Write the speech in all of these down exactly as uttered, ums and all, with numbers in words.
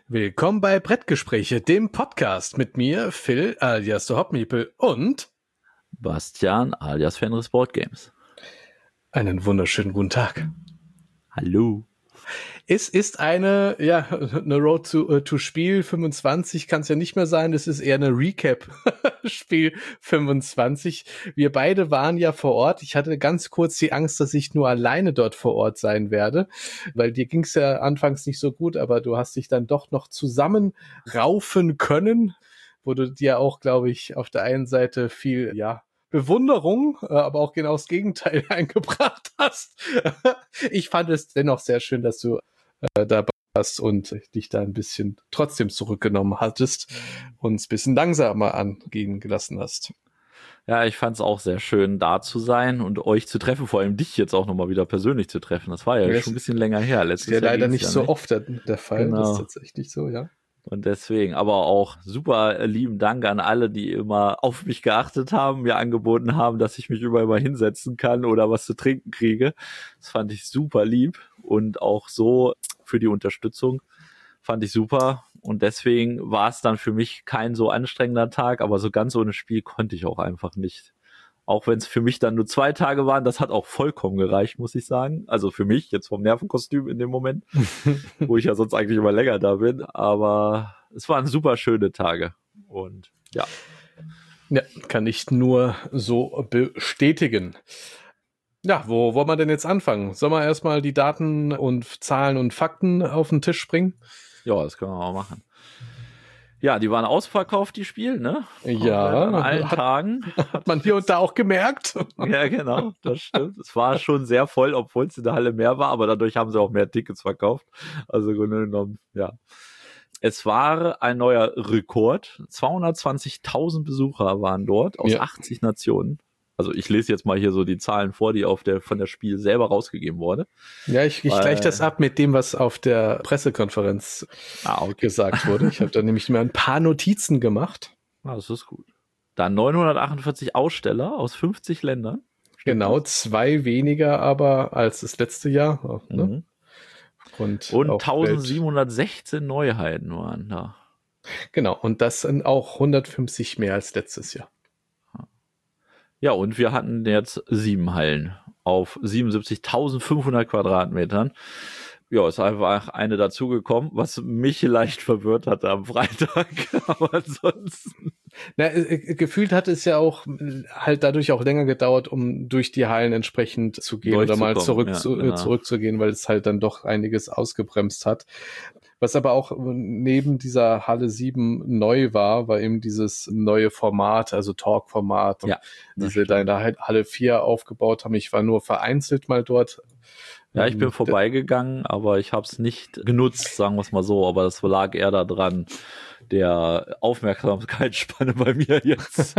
Willkommen bei Brettgespräche, dem Podcast mit mir, Phil alias der Hopmeeple und Bastian alias Fenris Board Games. Einen wunderschönen guten Tag. Hallo. Es ist eine, ja, eine Road to, uh, to Spiel fünfundzwanzig kann es ja nicht mehr sein, es ist eher eine Recap Spiel fünfundzwanzig. Wir beide waren ja vor Ort. Ich hatte ganz kurz die Angst, dass ich nur alleine dort vor Ort sein werde, weil dir ging es ja anfangs nicht so gut, aber du hast dich dann doch noch zusammenraufen können, wo du dir auch, glaube ich, auf der einen Seite viel, ja, Bewunderung, aber auch genau das Gegenteil eingebracht hast. Ich fand es dennoch sehr schön, dass du äh, dabei warst und dich da ein bisschen trotzdem zurückgenommen hattest und es ein bisschen langsamer angehen gelassen hast. Ja, ich fand es auch sehr schön, da zu sein und euch zu treffen, vor allem dich jetzt auch nochmal wieder persönlich zu treffen. Das war ja, ja schon ein bisschen länger her. Letztes ist ja Jahr leider nicht ja so nicht. oft der, der Fall, genau. Das ist tatsächlich so, ja. Und deswegen, aber auch super lieben Dank an alle, die immer auf mich geachtet haben, mir angeboten haben, dass ich mich überall mal hinsetzen kann oder was zu trinken kriege. Das fand ich super lieb und auch so für die Unterstützung fand ich super. Und deswegen war es dann für mich kein so anstrengender Tag, aber so ganz ohne Spiel konnte ich auch einfach nicht. Auch wenn es für mich dann nur zwei Tage waren, das hat auch vollkommen gereicht, muss ich sagen. Also für mich, jetzt vom Nervenkostüm in dem Moment, wo ich ja sonst eigentlich immer länger da bin. Aber es waren super schöne Tage. Und ja. Ja, kann ich nur so bestätigen. Ja, wo wollen wir denn jetzt anfangen? Sollen wir erstmal die Daten und Zahlen und Fakten auf den Tisch bringen? Ja, das können wir mal machen. Ja, die waren ausverkauft, die Spiele, ne? Ja. An allen hat, Tagen. Hat man hier und da auch gemerkt. Ja, genau, das stimmt. Es war schon sehr voll, obwohl es in der Halle mehr war, aber dadurch haben sie auch mehr Tickets verkauft. Also genommen, ja. Es war ein neuer Rekord. zweihundertzwanzigtausend Besucher waren dort aus ja. achtzig Nationen. Also ich lese jetzt mal hier so die Zahlen vor, die auf der von der Spiel selber rausgegeben wurde. Ja, ich, ich gleiche das ab mit dem, was auf der Pressekonferenz ah, okay. gesagt wurde. Ich habe da nämlich mal ein paar Notizen gemacht. Ah, das ist gut. Dann neunhundertachtundvierzig Aussteller aus fünfzig Ländern. Stimmt genau, das? Zwei weniger aber als das letzte Jahr. Ne? Mhm. Und, und eintausendsiebenhundertsechzehn Neuheiten waren da. Genau, und das sind auch hundertfünfzig mehr als letztes Jahr. Ja, und wir hatten jetzt sieben Hallen auf siebenundsiebzigtausendfünfhundert Quadratmetern. Ja, ist einfach eine dazugekommen, was mich leicht verwirrt hatte am Freitag. Aber ansonsten. Na, gefühlt hat es ja auch halt dadurch auch länger gedauert, um durch die Hallen entsprechend zu gehen oder mal zurück, ja, zu, genau. zurückzugehen, weil es halt dann doch einiges ausgebremst hat. Was aber auch neben dieser Halle sieben neu war, war eben dieses neue Format, also Talk-Format, ja, diese da in der Halle vier aufgebaut haben. Ich war nur vereinzelt mal dort. Ja, ich bin vorbeigegangen, aber ich habe es nicht genutzt, sagen wir es mal so. Aber das lag eher daran, der Aufmerksamkeitsspanne bei mir jetzt.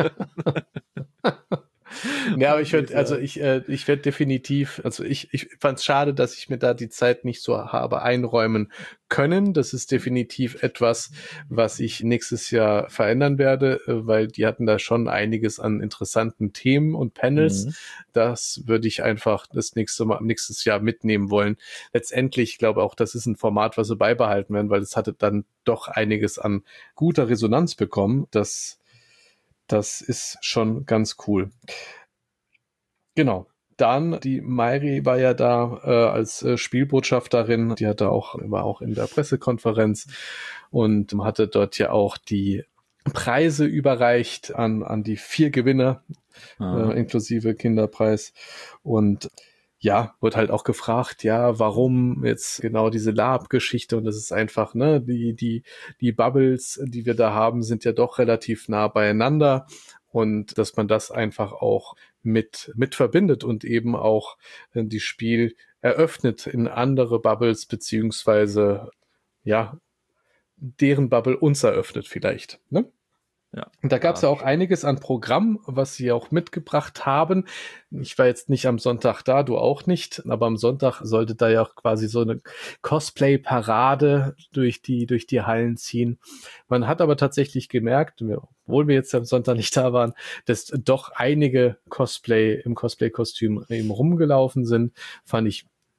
Ja, aber ich würde, also ich, äh, ich werde definitiv, also ich, ich fand es schade, dass ich mir da die Zeit nicht so habe einräumen können. Das ist definitiv etwas, was ich nächstes Jahr verändern werde, weil die hatten da schon einiges an interessanten Themen und Panels. Mhm. Das würde ich einfach das nächste Mal, nächstes Jahr mitnehmen wollen. Letztendlich, ich glaube auch, das ist ein Format, was sie beibehalten werden, weil es hatte dann doch einiges an guter Resonanz bekommen. Das Das ist schon ganz cool. Genau. Dann, die Mairi war ja da äh, als äh, Spielbotschafterin, die hatte auch, war auch in der Pressekonferenz und hatte dort ja auch die Preise überreicht an, an die vier Gewinner, äh, inklusive Kinderpreis. Und ja, wird halt auch gefragt, ja, warum jetzt genau diese Lab-Geschichte, und das ist einfach, ne, die, die, die Bubbles, die wir da haben, sind ja doch relativ nah beieinander und dass man das einfach auch mit, mit verbindet und eben auch äh, die Spiel eröffnet in andere Bubbles, beziehungsweise, ja, deren Bubble uns eröffnet vielleicht, ne? Ja, und da gab es ja auch einiges an Programm, was sie auch mitgebracht haben. Ich war jetzt nicht am Sonntag da, du auch nicht, aber am Sonntag sollte da ja auch quasi so eine Cosplay-Parade durch die, durch die Hallen ziehen. Man hat aber tatsächlich gemerkt, obwohl wir jetzt am Sonntag nicht da waren, dass doch einige Cosplay im Cosplay-Kostüm eben rumgelaufen sind. Fand ich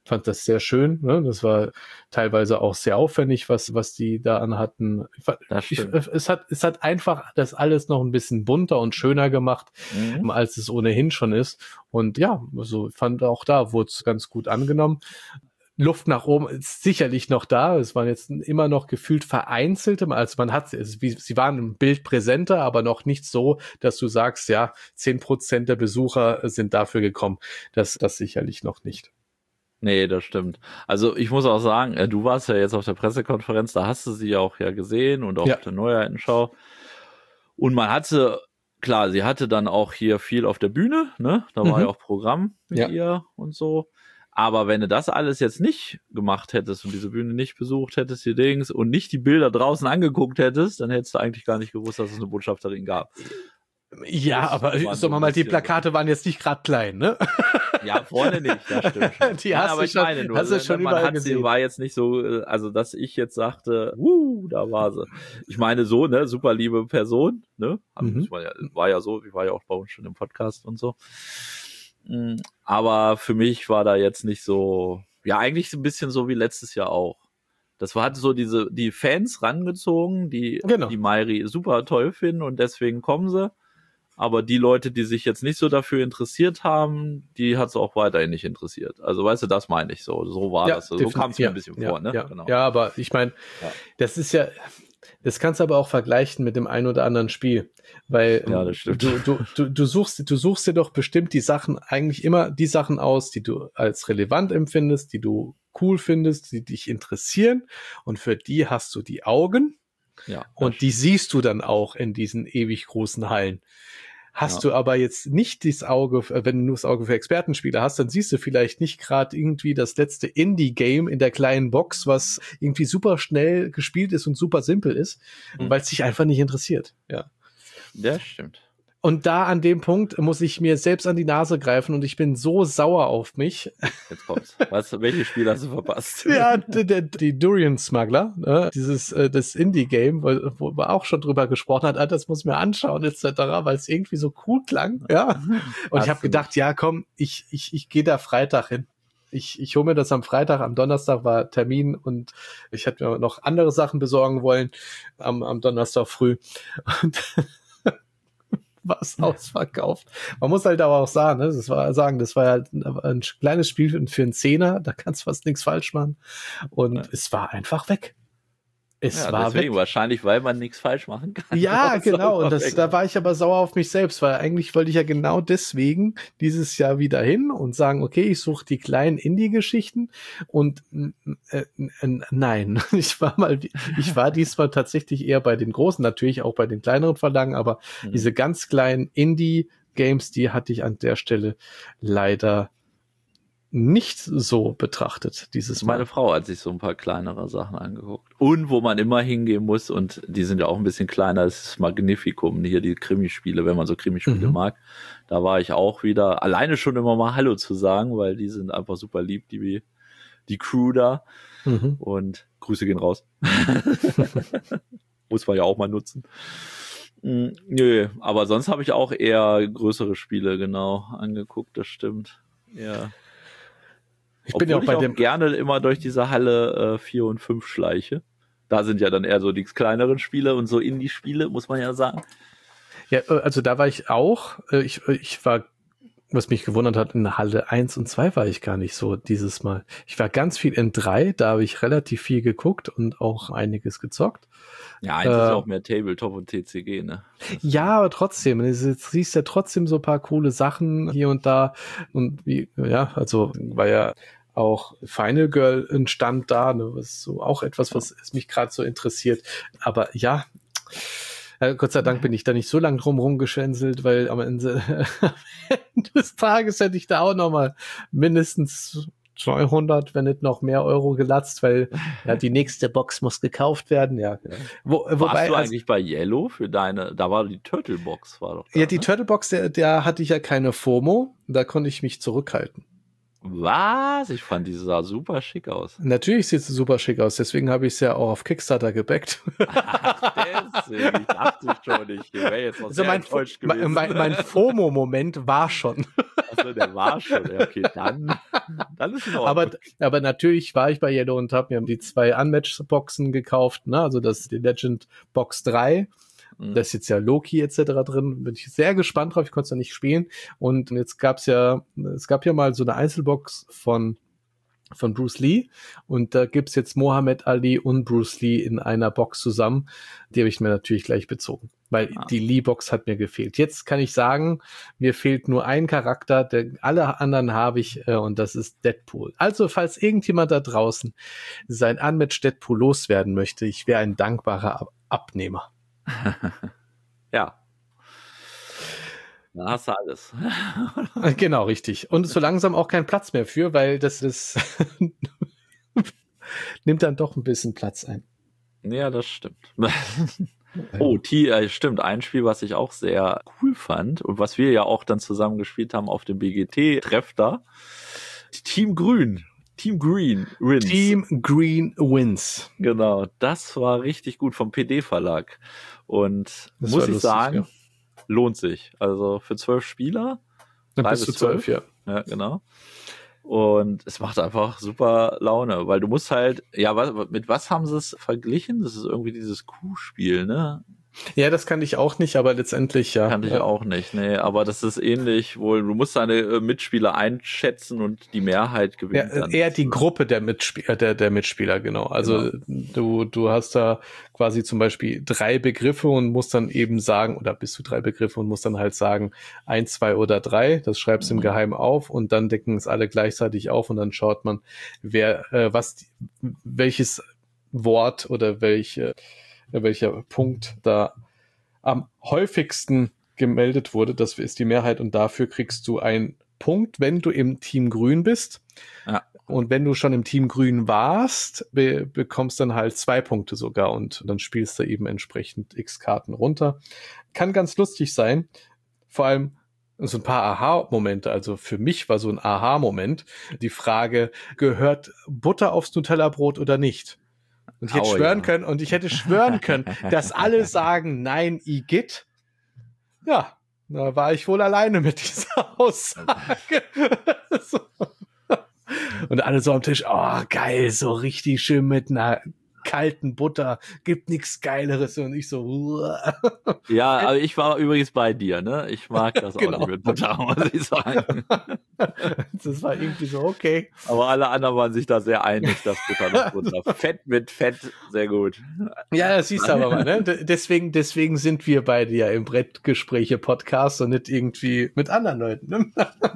fand das sehr schön. Ne? Das war teilweise auch sehr aufwendig, was, was die da anhatten. Ich, ich, es hat, es hat einfach das alles noch ein bisschen bunter und schöner gemacht, mhm. als es ohnehin schon ist. Und ja, also fand auch da wurde es ganz gut angenommen. Luft nach oben ist sicherlich noch da. Es waren jetzt immer noch gefühlt vereinzelte, also man hat, sie waren im Bild präsenter, aber noch nicht so, dass du sagst, ja, zehn Prozent der Besucher sind dafür gekommen. Das, das sicherlich noch nicht. Nee, das stimmt. Also ich muss auch sagen, du warst ja jetzt auf der Pressekonferenz, da hast du sie auch ja gesehen und auch ja. auf der Neuheitenschau. Und man hatte, klar, sie hatte dann auch hier viel auf der Bühne, ne? Da war mhm. ja auch Programm mit ja. ihr und so. Aber wenn du das alles jetzt nicht gemacht hättest und diese Bühne nicht besucht hättest, die Dings, und nicht die Bilder draußen angeguckt hättest, dann hättest du eigentlich gar nicht gewusst, dass es eine Botschafterin gab. Ja, das aber sagen wir mal, die Plakate waren jetzt nicht gerade klein, ne? Ja, vorne nicht, das stimmt schon. Die hast, ja, aber du, schon, meine, nur, hast du schon man überall hat gesehen. Sie war jetzt nicht so, also dass ich jetzt sagte, wuh, da war sie. Ich meine so, ne, super liebe Person, ne? Mhm. War, ja, war ja so, ich war ja auch bei uns schon im Podcast und so. Aber für mich war da jetzt nicht so, ja, eigentlich ein bisschen so wie letztes Jahr auch. Das war, hatte so diese, die Fans rangezogen, die, genau. die Mayri super toll finden und deswegen kommen sie. Aber die Leute, die sich jetzt nicht so dafür interessiert haben, die hat es auch weiterhin nicht interessiert. Also weißt du, das meine ich so. So war ja, das. So kam es mir ja, ein bisschen ja, vor, ne? Ja, genau. ja aber ich meine, ja. das ist ja, das kannst du aber auch vergleichen mit dem ein oder anderen Spiel. Weil ja, das stimmt. Du, du, du, du, suchst, du suchst dir doch bestimmt die Sachen, eigentlich immer die Sachen aus, die du als relevant empfindest, die du cool findest, die dich interessieren. Und für die hast du die Augen. Ja, und die siehst du dann auch in diesen ewig großen Hallen. Hast ja. du aber jetzt nicht das Auge, wenn du nur das Auge für Expertenspiele hast, dann siehst du vielleicht nicht gerade irgendwie das letzte Indie-Game in der kleinen Box, was irgendwie super schnell gespielt ist und super simpel ist, mhm. weil es dich einfach nicht interessiert. Ja, das stimmt. Und da an dem Punkt muss ich mir selbst an die Nase greifen und ich bin so sauer auf mich. Jetzt kommt's. Weißt du, welches Spiel hast du verpasst? Ja, die, die, die Durian Smuggler, ne? Dieses äh, das Indie-Game, wo, wo man auch schon drüber gesprochen hat, ah, das muss ich mir anschauen et cetera, weil es irgendwie so cool klang. Ja. Und ich habe gedacht, ja komm, ich ich ich gehe da Freitag hin. Ich, ich hole mir das am Freitag, am Donnerstag war Termin und ich hätte mir noch andere Sachen besorgen wollen am, am Donnerstag früh. Und war es ausverkauft. Man muss halt aber auch sagen, ne, das war sagen, das war halt ein, ein kleines Spiel für einen Zehner, da kannst du fast nichts falsch machen. Und ja. es war einfach weg. Es ja, war deswegen weg. Wahrscheinlich, weil man nichts falsch machen kann. Ja, genau. Und das, da war ich aber sauer auf mich selbst, weil eigentlich wollte ich ja genau deswegen dieses Jahr wieder hin und sagen, okay, ich suche die kleinen Indie-Geschichten und äh, äh, nein, ich war mal, ich war diesmal tatsächlich eher bei den großen, natürlich auch bei den kleineren Verlagen, aber mhm. diese ganz kleinen Indie-Games, die hatte ich an der Stelle leider nicht so betrachtet dieses Mal. Meine Frau hat sich so ein paar kleinere Sachen angeguckt. Und wo man immer hingehen muss, und die sind ja auch ein bisschen kleiner, das ist Magnificum, hier die Krimispiele, wenn man so Krimispiele mhm. mag. Da war ich auch wieder, alleine schon immer mal Hallo zu sagen, weil die sind einfach super lieb, die, die Crew da. Mhm. Und Grüße gehen raus. Muss man ja auch mal nutzen. Mhm, nö, aber sonst habe ich auch eher größere Spiele genau angeguckt, das stimmt. Ja. Ich bin Obwohl ja auch bei ich auch dem gerne immer durch diese Halle äh, vier und fünf schleiche. Da sind ja dann eher so die kleineren Spiele und so Indie-Spiele, muss man ja sagen. Ja, also da war ich auch. Ich, ich war, was mich gewundert hat, in Halle eins und zwei war ich gar nicht so dieses Mal. Ich war ganz viel in drei, da habe ich relativ viel geguckt und auch einiges gezockt. Ja, eins äh, ist auch mehr Tabletop und T C G, ne? Ja, aber trotzdem, du siehst ja trotzdem so ein paar coole Sachen hier und da. Und wie, ja, also war ja auch Final Girl entstand da, ne, was so auch etwas, was mich gerade so interessiert. Aber ja, äh, Gott sei Dank bin ich da nicht so lang drum rumgeschwänzelt, weil am Ende, am Ende des Tages hätte ich da auch noch mal mindestens zweihundert, wenn nicht noch mehr Euro gelatzt, weil ja die nächste Box muss gekauft werden. Ja. Wo, Warst wobei, du eigentlich also, bei Yellow für deine, da war die Turtle Box, war doch da, ja, die ne? Turtle Box, der, der hatte ich ja keine FOMO, da konnte ich mich zurückhalten. Was? Ich fand die sah super schick aus. Natürlich sieht sie super schick aus, deswegen habe ich es ja auch auf Kickstarter gebackt. Ach, deswegen. Ich dachte schon, ich wäre jetzt noch also sehr mein, enttäuscht gewesen. Mein, mein FOMO-Moment war schon. Also der war schon, ja, okay, dann, dann ist es in Ordnung. Aber, aber natürlich war ich bei Yellow und habe mir die zwei Unmatched-Boxen gekauft, ne? Also das die Legend Box drei. Mhm. Da ist jetzt ja Loki et cetera drin. Bin ich sehr gespannt drauf. Ich konnte es ja nicht spielen. Und jetzt gab's ja, es gab ja mal so eine Einzelbox von von Bruce Lee und da gibt's jetzt Mohammed Ali und Bruce Lee in einer Box zusammen. Die habe ich mir natürlich gleich bezogen, weil Ah. die Lee-Box hat mir gefehlt. Jetzt kann ich sagen, mir fehlt nur ein Charakter, der, alle anderen habe ich äh, und das ist Deadpool. Also falls irgendjemand da draußen sein Unmatched Deadpool loswerden möchte, ich wäre ein dankbarer Ab- Abnehmer. Ja. Da hast du alles. Genau, richtig. Und so langsam auch kein Platz mehr für, weil das ist nimmt dann doch ein bisschen Platz ein. Ja, das stimmt. Oh, T, äh, stimmt. Ein Spiel, was ich auch sehr cool fand und was wir ja auch dann zusammen gespielt haben auf dem B G T-Treff da. Team Grün. Team Green wins. Team Green wins. Genau, das war richtig gut vom P D-Verlag. Und Das muss war ich lustig, sagen, ja. lohnt sich. Also für zwölf Spieler. Dann drei bist du bis zwölf. zwölf, ja. Ja, genau. Und es macht einfach super Laune, weil du musst halt, ja, was, mit was haben sie es verglichen? Das ist irgendwie dieses Kuhspiel, ne? Ja, das kann ich auch nicht, aber letztendlich ja. Kannte ich ja. auch nicht, nee, aber das ist ähnlich wohl, du musst deine äh, Mitspieler einschätzen und die Mehrheit Ja, gewinnt dann. eher die Gruppe der Mitspieler, der, der Mitspieler, genau. Also Genau. du, du hast da quasi zum Beispiel drei Begriffe und musst dann eben sagen, oder bis zu drei Begriffe und musst dann halt sagen, eins, zwei oder drei, das schreibst du Mhm. im Geheimen auf und dann decken es alle gleichzeitig auf und dann schaut man, wer, äh, was, die, welches Wort oder welche, äh, welcher Punkt da am häufigsten gemeldet wurde. Das ist die Mehrheit und dafür kriegst du einen Punkt, wenn du im Team Grün bist. Ja. Und wenn du schon im Team Grün warst, be- bekommst dann halt zwei Punkte sogar und dann spielst du eben entsprechend x Karten runter. Kann ganz lustig sein. Vor allem so ein paar Aha-Momente. Also für mich war so ein Aha-Moment die Frage, gehört Butter aufs Nutella-Brot oder nicht? Und ich hätte Oh, schwören ja. können, und ich hätte schwören können, dass alle sagen, nein, Igitt. Ja, da war ich wohl alleine mit dieser Aussage. So. Und alle so am Tisch, oh, geil, so richtig schön mit einer kalten Butter, gibt nichts Geileres. Und ich so, uah. Ja, aber ich war übrigens bei dir, ne? Ich mag das auch Genau. nicht mit Butter, muss ich sagen. Das war irgendwie so, okay. Aber alle anderen waren sich da sehr einig, dass Butter nicht Butter. Fett mit Fett, sehr gut. Ja, das siehst du aber mal, ne? D- Deswegen, deswegen sind wir beide ja im Brettgespräche-Podcast und nicht irgendwie mit anderen Leuten, ne?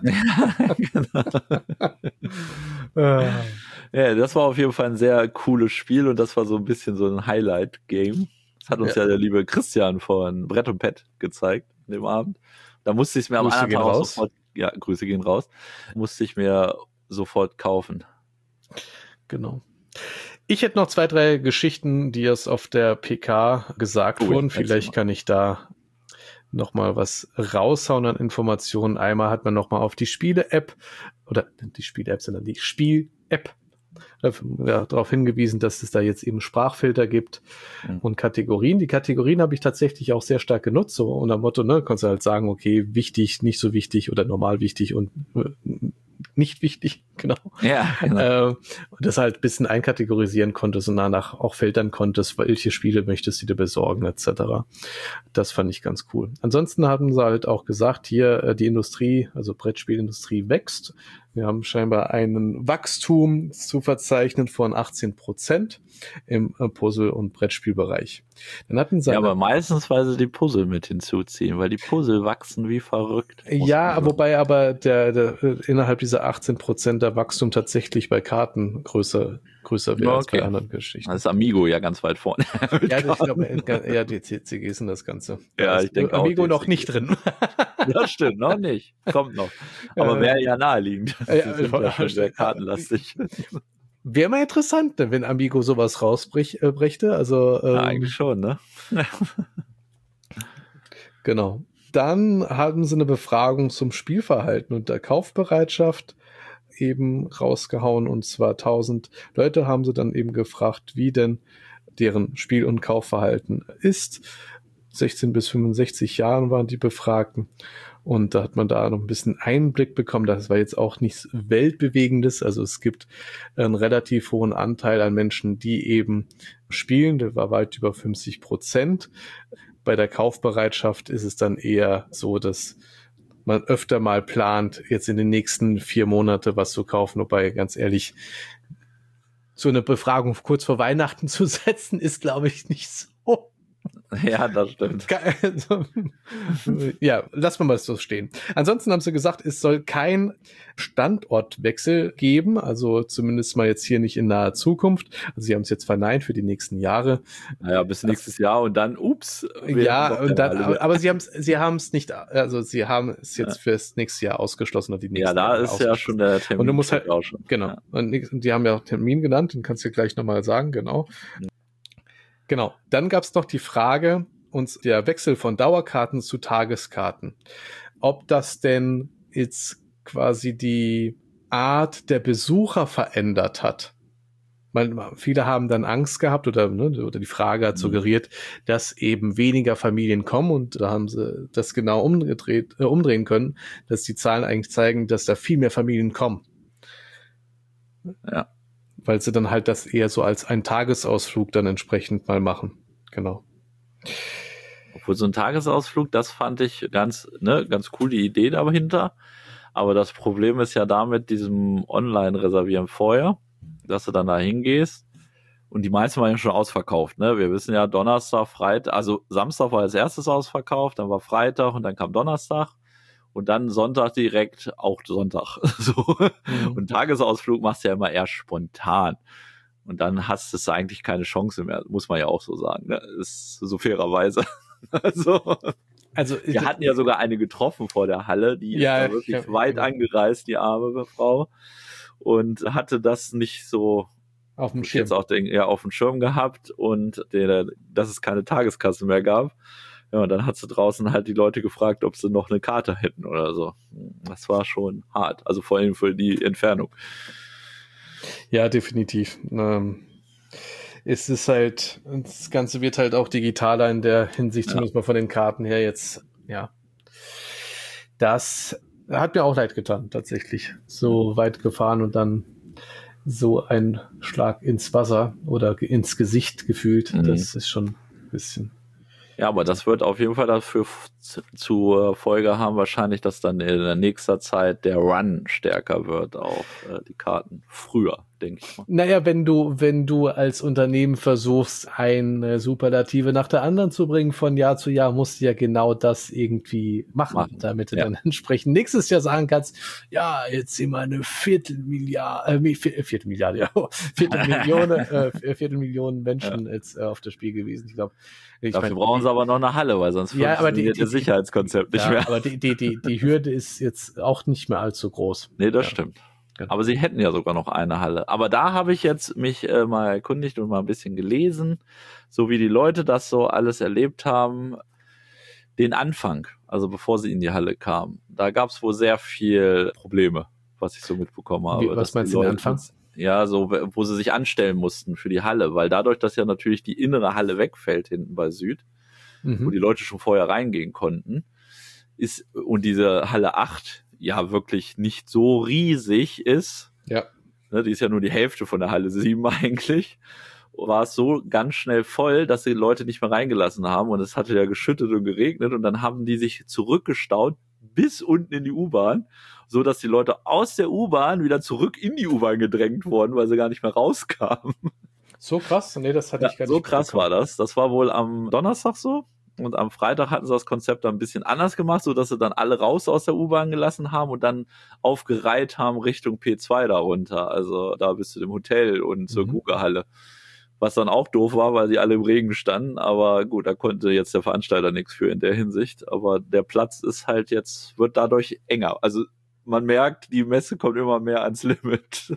Ah. Ja, das war auf jeden Fall ein sehr cooles Spiel und das war so ein bisschen so ein Highlight-Game. Das hat uns ja. Ja. der liebe Christian von Brett und Pet gezeigt an dem Abend. Da musste ich es mir am Grüße anderen gehen Tag auch raus. sofort, ja, Grüße gehen raus, musste ich mir sofort kaufen. Genau. Ich hätte noch zwei, drei Geschichten, die es auf der P K gesagt Oh ja, wurden. erzähl Vielleicht mal. kann ich da noch mal was raushauen an Informationen. Einmal hat man noch mal auf die Spiele-App oder die Spiele-App, sondern die Spiel-App äh, ja, darauf hingewiesen, dass es da jetzt eben Sprachfilter gibt Mhm. und Kategorien. Die Kategorien habe ich tatsächlich auch sehr stark genutzt, so unter dem Motto, ne, kannst du halt sagen, okay, wichtig, nicht so wichtig oder normal wichtig und äh, nicht wichtig, genau. Ja, genau. Äh, und das halt ein bisschen einkategorisieren konntest und danach auch filtern konntest, welche Spiele möchtest du dir besorgen, et cetera. Das fand ich ganz cool. Ansonsten haben sie halt auch gesagt, hier äh, die Industrie, also Brettspielindustrie wächst. Wir haben scheinbar einen Wachstum zu verzeichnen von achtzehn Prozent im äh, Puzzle- und Brettspielbereich. Dann hatten sie Ja, eine aber meistens, weil sie die Puzzle mit hinzuziehen, weil die Puzzle wachsen wie verrückt. muss Ja, man sagen. wobei aber der, der äh, innerhalb dieser achtzehn Prozent der Wachstum tatsächlich bei Karten größer größer wäre Ja, als bei okay. anderen Geschichten. Da ist Amigo ja ganz weit vorne. Ja, ich glaube, ja, die C C Gs sind das Ganze. Da Ja, ist ich denke auch, Amigo die noch C Gs. nicht drin. Ja, stimmt, noch nicht. Kommt noch. Aber Äh, wäre ja naheliegend. äh, Sie sind ja schon sehr kartenlastig. Wäre mal interessant, ne, wenn Amigo sowas rausbrächte. Also ähm, Ja, eigentlich schon, ne? genau. Dann haben sie eine Befragung zum Spielverhalten und der Kaufbereitschaft eben rausgehauen. Und zwar tausend Leute haben sie dann eben gefragt, wie denn deren Spiel- und Kaufverhalten ist. sechzehn bis fünfundsechzig Jahren waren die Befragten. Und da hat man da noch ein bisschen Einblick bekommen. Das war jetzt auch nichts Weltbewegendes. Also es gibt einen relativ hohen Anteil an Menschen, die eben spielen. Der war weit über fünfzig Prozent. Bei der Kaufbereitschaft ist es dann eher so, dass man öfter mal plant, jetzt in den nächsten vier Monate was zu kaufen. Wobei, ganz ehrlich, so eine Befragung kurz vor Weihnachten zu setzen, ist, glaube ich, nicht so. Ja, das stimmt. Also, ja, lassen wir mal so stehen. Ansonsten haben sie gesagt, es soll kein Standortwechsel geben, also zumindest mal jetzt hier nicht in naher Zukunft. Also sie haben es jetzt verneint für die nächsten Jahre. Naja, bis nächstes Jahr und dann, ups. Ja, und dann, aber, aber sie haben es sie haben es nicht, also sie haben es jetzt ja. fürs nächste Jahr ausgeschlossen. Oder die nächsten ja, da Jahre ist ja schon der Termin. Und du musst halt, auch schon. Genau. Ja. Und die haben ja auch Termin genannt, den kannst du gleich nochmal sagen, genau. Mhm. Genau, dann gab es noch die Frage, uns der Wechsel von Dauerkarten zu Tageskarten. Ob das denn jetzt quasi die Art der Besucher verändert hat. Weil viele haben dann Angst gehabt oder, ne, oder die Frage hat suggeriert, dass eben weniger Familien kommen und da haben sie das genau umgedreht, äh, umdrehen können, dass die Zahlen eigentlich zeigen, dass da viel mehr Familien kommen. Ja. Weil sie dann halt das eher so als einen Tagesausflug dann entsprechend mal machen. Genau. Obwohl so ein Tagesausflug, das fand ich ganz, ne, ganz cool, die Idee dahinter. Aber das Problem ist ja da mit diesem Online-Reservieren vorher, dass du dann da hingehst und die meisten waren ja schon ausverkauft, ne? Wir wissen ja, Donnerstag, Freitag, also Samstag war als erstes ausverkauft, dann war Freitag und dann kam Donnerstag. Und dann Sonntag direkt auch Sonntag. So. Mhm. Und Tagesausflug machst du ja immer eher spontan. Und dann hast du eigentlich keine Chance mehr, muss man ja auch so sagen. Ne? Ist so fairerweise. Also, also wir ich, hatten ja sogar eine getroffen vor der Halle, die ja, ist da wirklich ja, weit ja. angereist, die arme Frau. Und hatte das nicht so auf dem Schirm. Jetzt auch den, ja, auf dem Schirm gehabt und der, dass es keine Tageskasse mehr gab. Ja, und dann hat sie draußen halt die Leute gefragt, ob sie noch eine Karte hätten oder so. Das war schon hart. Also vor allem für die Entfernung. Ja, definitiv. Ähm, es ist halt, das Ganze wird halt auch digitaler in der Hinsicht, Ja. zumindest mal von den Karten her jetzt, ja. Das hat mir auch leid getan, tatsächlich. So weit gefahren und dann so ein Schlag ins Wasser oder ins Gesicht gefühlt. Mhm. Das ist schon ein bisschen... Ja, aber das wird auf jeden Fall dafür zur Folge haben, wahrscheinlich, dass dann in der nächsten Zeit der Run stärker wird auf äh, die Karten. Früher, denke ich mal. Naja, wenn du, wenn du als Unternehmen versuchst, eine Superlative nach der anderen zu bringen von Jahr zu Jahr, musst du ja genau das irgendwie machen, machen. damit du ja. dann entsprechend nächstes Jahr sagen kannst, ja, jetzt sind wir eine Viertelmilliarde, äh, Viertelmilliarde, ja, Viertelmillion, äh, Viertelmillionen Menschen ja. jetzt äh, auf das Spiel gewesen. Ich glaube, Ich Dafür mein, brauchen sie aber noch eine Halle, weil sonst ja, funktioniert die, die, das Sicherheitskonzept nicht ja, mehr. Aber die, die, die, die Hürde ist jetzt auch nicht mehr allzu groß. Nee, das ja. stimmt. Genau. Aber sie hätten ja sogar noch eine Halle. Aber da habe ich jetzt mich äh, mal erkundigt und mal ein bisschen gelesen, so wie die Leute das so alles erlebt haben. Den Anfang, also bevor sie in die Halle kamen, da gab es wohl sehr viel Probleme, was ich so mitbekommen habe. Wie, was meinst du den Anfang? Ja, so, wo sie sich anstellen mussten für die Halle, weil dadurch, dass ja natürlich die innere Halle wegfällt hinten bei Süd, mhm. wo die Leute schon vorher reingehen konnten, ist, und diese Halle acht ja wirklich nicht so riesig ist, ja. ne, die ist ja nur die Hälfte von der Halle sieben eigentlich, war es so ganz schnell voll, dass die Leute nicht mehr reingelassen haben und es hatte ja geschüttet und geregnet und dann haben die sich zurückgestaut bis unten in die U-Bahn, so dass die Leute aus der U-Bahn wieder zurück in die U-Bahn gedrängt wurden, weil sie gar nicht mehr rauskamen. So krass? Nee, das hatte ja, ich gar nicht. So krass bekommen. War das. Das war wohl am Donnerstag so. Und am Freitag hatten sie das Konzept dann ein bisschen anders gemacht, so dass sie dann alle raus aus der U-Bahn gelassen haben und dann aufgereiht haben Richtung P zwei darunter. Also da bis zu dem Hotel und zur mhm. Guga-Halle. Was dann auch doof war, weil sie alle im Regen standen. Aber gut, da konnte jetzt der Veranstalter nichts für in der Hinsicht. Aber der Platz ist halt jetzt, wird dadurch enger. Also man merkt, die Messe kommt immer mehr ans Limit.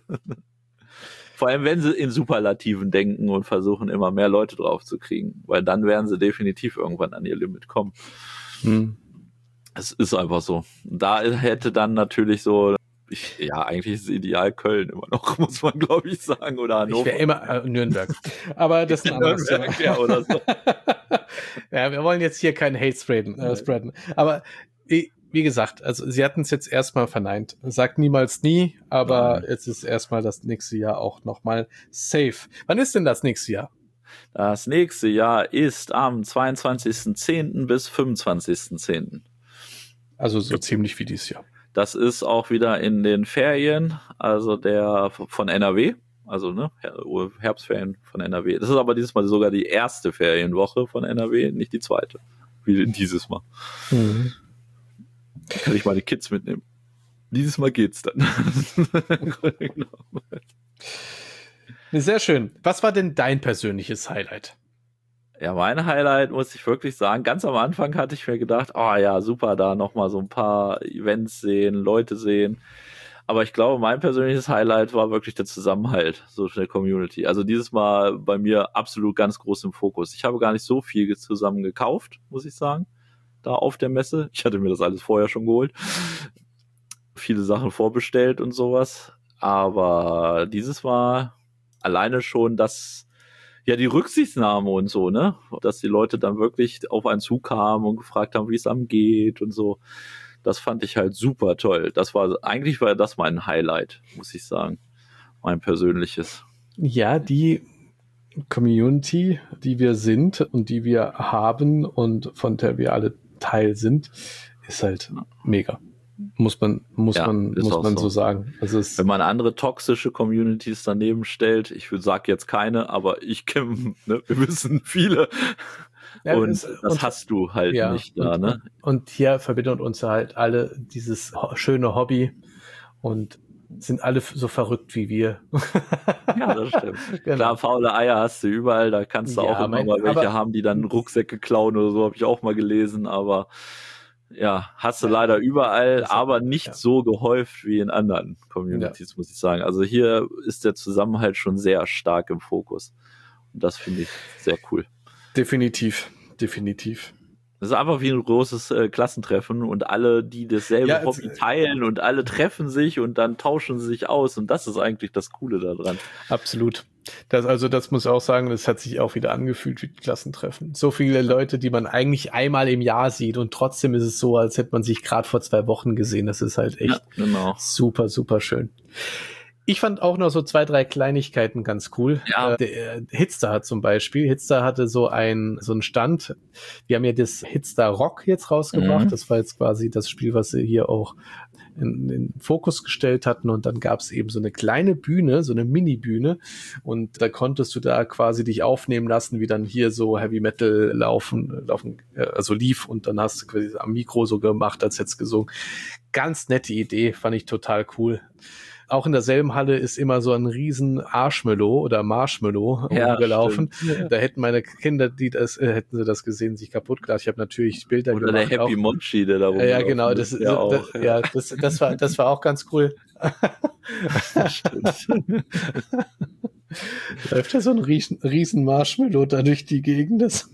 Vor allem, wenn sie in Superlativen denken und versuchen, immer mehr Leute drauf zu kriegen. Weil dann werden sie definitiv irgendwann an ihr Limit kommen. Hm. Es ist einfach so. Da hätte dann natürlich so, ich, ja, eigentlich ist es ideal Köln immer noch, muss man, glaube ich, sagen. Oder Hannover. Ich wäre immer äh, Nürnberg. Aber das ist ein anderes Thema. Ja, oder so. Ja, wir wollen jetzt hier keinen Hate spreaden. Äh, spreaden. Aber ich, wie gesagt, also sie hatten es jetzt erstmal verneint. Sagt niemals nie, aber Nein. Jetzt ist erstmal das nächste Jahr auch nochmal safe. Wann ist denn das nächste Jahr? Das nächste Jahr ist am zweiundzwanzigsten zehnten bis fünfundzwanzigsten zehnten Also so ziemlich wie dieses Jahr. Das ist auch wieder in den Ferien, also der von N R W, also ne, Herbstferien von N R W. Das ist aber dieses Mal sogar die erste Ferienwoche von N R W, nicht die zweite, wie dieses Mal. Mhm. Da kann ich meine Kids mitnehmen. Dieses Mal geht's dann. Sehr schön. Was war denn dein persönliches Highlight? Ja, mein Highlight, muss ich wirklich sagen, ganz am Anfang hatte ich mir gedacht, oh ja, super, da nochmal so ein paar Events sehen, Leute sehen. Aber ich glaube, mein persönliches Highlight war wirklich der Zusammenhalt so der Community. Also dieses Mal bei mir absolut ganz groß im Fokus. Ich habe gar nicht so viel zusammen gekauft, muss ich sagen, da auf der Messe. Ich hatte mir das alles vorher schon geholt. Viele Sachen vorbestellt und sowas. Aber dieses Mal alleine schon das, ja, die Rücksichtnahme und so, ne? Dass die Leute dann wirklich auf einen zukamen und gefragt haben, wie es einem geht und so. Das fand ich halt super toll. Das war, eigentlich war das mein Highlight, muss ich sagen. Mein persönliches. Ja, die Community, die wir sind und die wir haben und von der wir alle Teil sind, ist halt mega. Muss man, muss ja, man, muss man so, so sagen. Also es wenn man andere toxische Communities daneben stellt, ich sage jetzt keine, aber ich kenne, ne, wir wissen viele. Ja, und es, das und, hast du halt ja, nicht da, und, ne? Und hier verbindet uns halt alle dieses schöne Hobby und sind alle so verrückt wie wir. Ja, das stimmt. Genau. Klar, faule Eier hast du überall, da kannst du ja, auch immer mein, mal welche haben, die dann Rucksäcke klauen oder so, habe ich auch mal gelesen, aber ja, hast du ja, leider überall, aber nicht ja. so gehäuft wie in anderen Communities, ja. muss ich sagen. Also hier ist der Zusammenhalt schon sehr stark im Fokus. Und das finde ich sehr cool. Definitiv, definitiv. Das ist einfach wie ein großes äh, Klassentreffen und alle, die dasselbe ja, Hobby teilen und alle treffen sich und dann tauschen sie sich aus und das ist eigentlich das Coole daran. Absolut. Das, also das muss ich auch sagen, das hat sich auch wieder angefühlt wie Klassentreffen. So viele Leute, die man eigentlich einmal im Jahr sieht und trotzdem ist es so, als hätte man sich gerade vor zwei Wochen gesehen. Das ist halt echt ja, genau. super, super schön. Ich fand auch noch so zwei, drei Kleinigkeiten ganz cool. Ja. Äh, der Hitstar hat zum Beispiel, Hitstar hatte so ein so einen Stand. Wir haben ja das Hitstar Rock jetzt rausgebracht. Mhm. Das war jetzt quasi das Spiel, was sie hier auch in den Fokus gestellt hatten. Und dann gab es eben so eine kleine Bühne, so eine Mini-Bühne. Und da konntest du da quasi dich aufnehmen lassen, wie dann hier so Heavy Metal laufen, laufen also lief. Und dann hast du quasi am Mikro so gemacht, als hättest gesungen. Ganz nette Idee, fand ich total cool. Auch in derselben Halle ist immer so ein riesen Arschmellow oder Marshmallow ja, rumgelaufen. Ja. Da hätten meine Kinder, die das, äh, hätten sie das gesehen, sich kaputt gelacht. Ich habe natürlich Bilder oder gemacht. Oder der Happy auch. Monchi, der da rumgelaufen Ja, genau. Das, ist. Ja, das, auch, das, ja. das, das, war, das war auch ganz cool. Läuft da so ein riesen, riesen Marshmallow da durch die Gegend? Das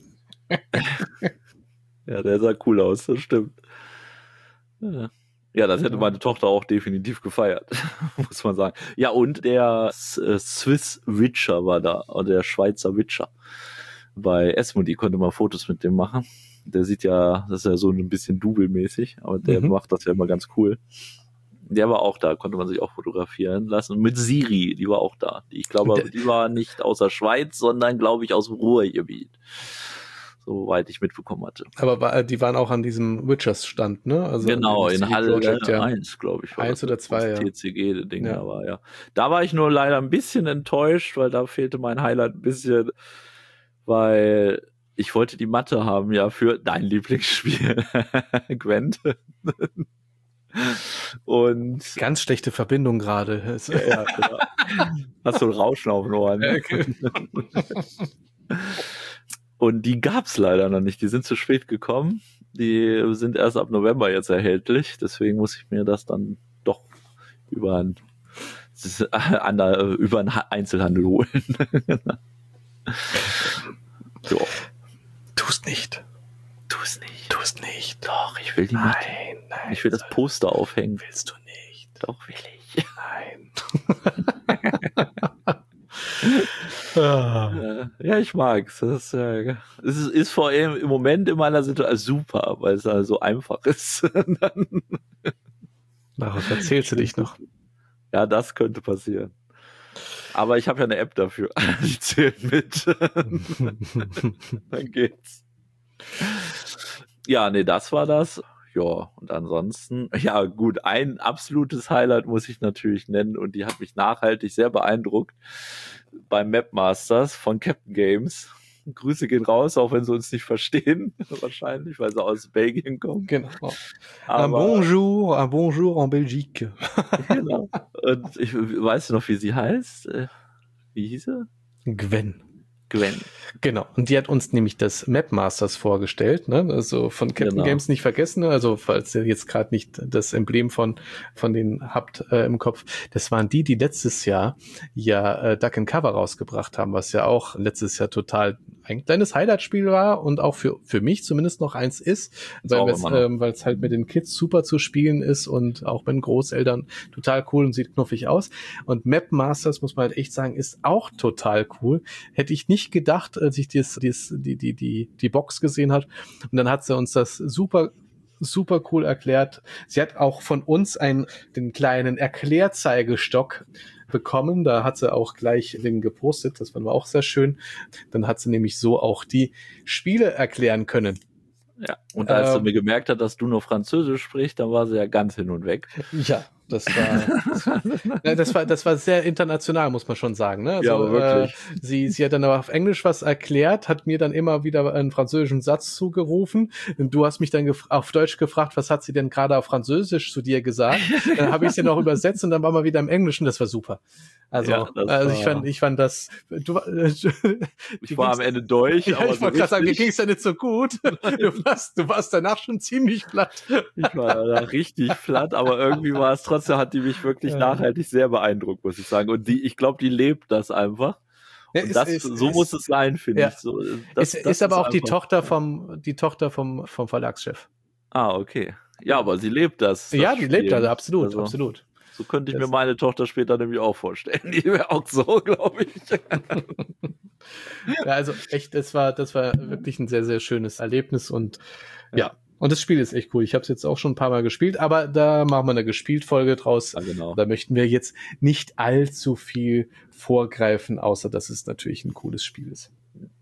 ja, der sah cool aus, das stimmt. Ja. Ja, das hätte meine Tochter auch definitiv gefeiert, muss man sagen. Ja, und der Swiss Witcher war da, der Schweizer Witcher. Bei Esmodi konnte man Fotos mit dem machen. Der sieht ja, das ist ja so ein bisschen Double-mäßig, aber der mhm. macht das ja immer ganz cool. Der war auch da, konnte man sich auch fotografieren lassen. Mit Siri, die war auch da. Die, ich glaube, die war nicht aus der Schweiz, sondern, glaube ich, aus dem Ruhrgebiet. Soweit ich mitbekommen hatte. Aber die waren auch an diesem Witchers-Stand, ne? Also genau, in Halle ja. eins, glaube ich. eins oder zwei, ja. T C G-Ding ja. da war, ja. Da war ich nur leider ein bisschen enttäuscht, weil da fehlte mein Highlight ein bisschen, weil ich wollte die Matte haben, ja, für dein Lieblingsspiel, Gwent. Und ganz schlechte Verbindung gerade. Ja, ja, genau. Hast du ein Rauschen auf den Ohren. Okay. Und die gab's leider noch nicht. Die sind zu spät gekommen. Die sind erst ab November jetzt erhältlich. Deswegen muss ich mir das dann doch über einen, über einen Einzelhandel holen. So. Tu's nicht. Tu's nicht. Tu's nicht. Doch, ich will die Nein, nicht. nein. Ich will das Poster aufhängen. Willst du nicht. Doch, will ich. Nein. Ah. Ja, ich mag's. Das ist, äh, es ist, ist vor allem im Moment in meiner Situation super, weil es halt so einfach ist. Darauf erzählst du dich noch. Ja, das könnte passieren. Aber ich habe ja eine App dafür. Die zählt mit. Dann geht's. Ja, nee, das war das. Ja, und ansonsten, ja gut, ein absolutes Highlight muss ich natürlich nennen und die hat mich nachhaltig sehr beeindruckt beim Map Masters von Captain Games. Grüße gehen raus, auch wenn sie uns nicht verstehen, wahrscheinlich, weil sie aus Belgien kommen. Genau. Aber, un bonjour, un bonjour en Belgique. Genau. Und ich weiß noch, wie sie heißt. Wie hieß sie? Gwen. Gwen. Genau. Und die hat uns nämlich das Map Masters vorgestellt, ne? Also von Captain genau. Games nicht vergessen, also falls ihr jetzt gerade nicht das Emblem von von denen habt äh, im Kopf, das waren die, die letztes Jahr ja äh, Duck and Cover rausgebracht haben, was ja auch letztes Jahr total ein kleines Highlight-Spiel war und auch für für mich zumindest noch eins ist, weil es ähm, weil es halt mit den Kids super zu spielen ist und auch bei den Großeltern total cool und sieht knuffig aus. Und Map Masters, muss man halt echt sagen, ist auch total cool. Hätte ich nicht gedacht, als ich dies, dies, die, die, die, die Box gesehen hat. Und dann hat sie uns das super, super cool erklärt. Sie hat auch von uns einen, den kleinen Erklärzeigestock bekommen. Da hat sie auch gleich den gepostet. Das fand wir auch sehr schön. Dann hat sie nämlich so auch die Spiele erklären können. Ja, und als ähm, sie mir gemerkt hat, dass du nur Französisch sprichst, dann war sie ja ganz hin und weg. Ja, das war, das, das war, das war sehr international, muss man schon sagen. Ne? Also, ja, aber wirklich. Äh, sie, sie hat dann aber auf Englisch was erklärt, hat mir dann immer wieder einen französischen Satz zugerufen. Und du hast mich dann gef- auf Deutsch gefragt, was hat sie denn gerade auf Französisch zu dir gesagt? Dann habe ich sie noch übersetzt und dann waren wir wieder im Englischen. Das war super. Also, ja, also ich fand, ich fand das. Du, äh, ich war am Ende durch. Ja, aber ich wollte so gerade sagen, dir ging es ja nicht so gut. Du warst, du warst danach schon ziemlich platt. Ich war danach richtig platt, aber irgendwie war es trotzdem, hat die mich wirklich ja. nachhaltig sehr beeindruckt, muss ich sagen. Und die, ich glaube, die lebt das einfach. Ja, und ist, das, ist, so ist, muss es sein, finde ja. ich. So, das, ist das ist aber ist auch die einfach, Tochter vom, die Tochter vom, vom Verlagschef. Ah, okay. Ja, aber sie lebt das. das ja, die Spiel. lebt das, absolut, also, absolut. So könnte ich das mir meine Tochter später nämlich auch vorstellen. Die wäre auch so, glaube ich. Ja, also echt, das war, das war wirklich ein sehr, sehr schönes Erlebnis und ja. ja. Und das Spiel ist echt cool. Ich habe es jetzt auch schon ein paar Mal gespielt, aber da machen wir eine Gespielt-Folge draus. Ja, genau. Da möchten wir jetzt nicht allzu viel vorgreifen, außer dass es natürlich ein cooles Spiel ist.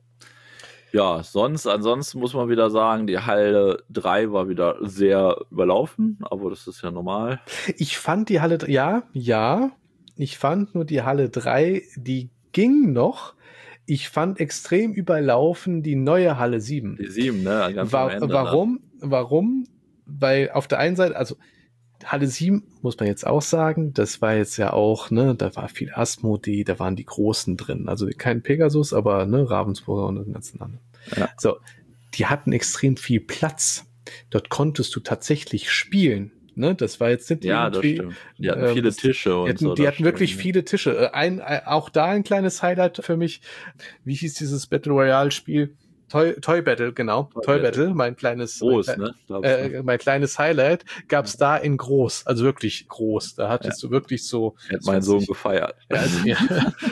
Ja, sonst, ansonsten muss man wieder sagen, die Halle drei war wieder sehr überlaufen, aber das ist ja normal. Ich fand die Halle, ja, ja, ich fand nur die Halle drei, die ging noch. Ich fand extrem überlaufen die neue Halle sieben. Die sieben, ne? Ganz War, am Ende warum? Dann. Warum? Weil auf der einen Seite, also Halle sieben, muss man jetzt auch sagen, das war jetzt ja auch, ne, da war viel Asmodee, da waren die Großen drin. Also kein Pegasus, aber ne, Ravensburger und den ganzen anderen. Ja. So, die hatten extrem viel Platz. Dort konntest du tatsächlich spielen. Ne, das war jetzt nicht ja, irgendwie. Das stimmt. Die hatten viele Tische und die hatten, so. Die hatten wirklich stimmt. viele Tische. Ein, auch da ein kleines Highlight für mich. Wie hieß dieses Battle Royale Spiel? Toy, Toy Battle, genau. Toy, Toy Battle. Battle, mein kleines, groß, mein, ne? äh, mein kleines Highlight gab's da in groß, also wirklich groß. Da hattest ja. du wirklich so. Hätte mein Sohn gefeiert. Ja, also, ja,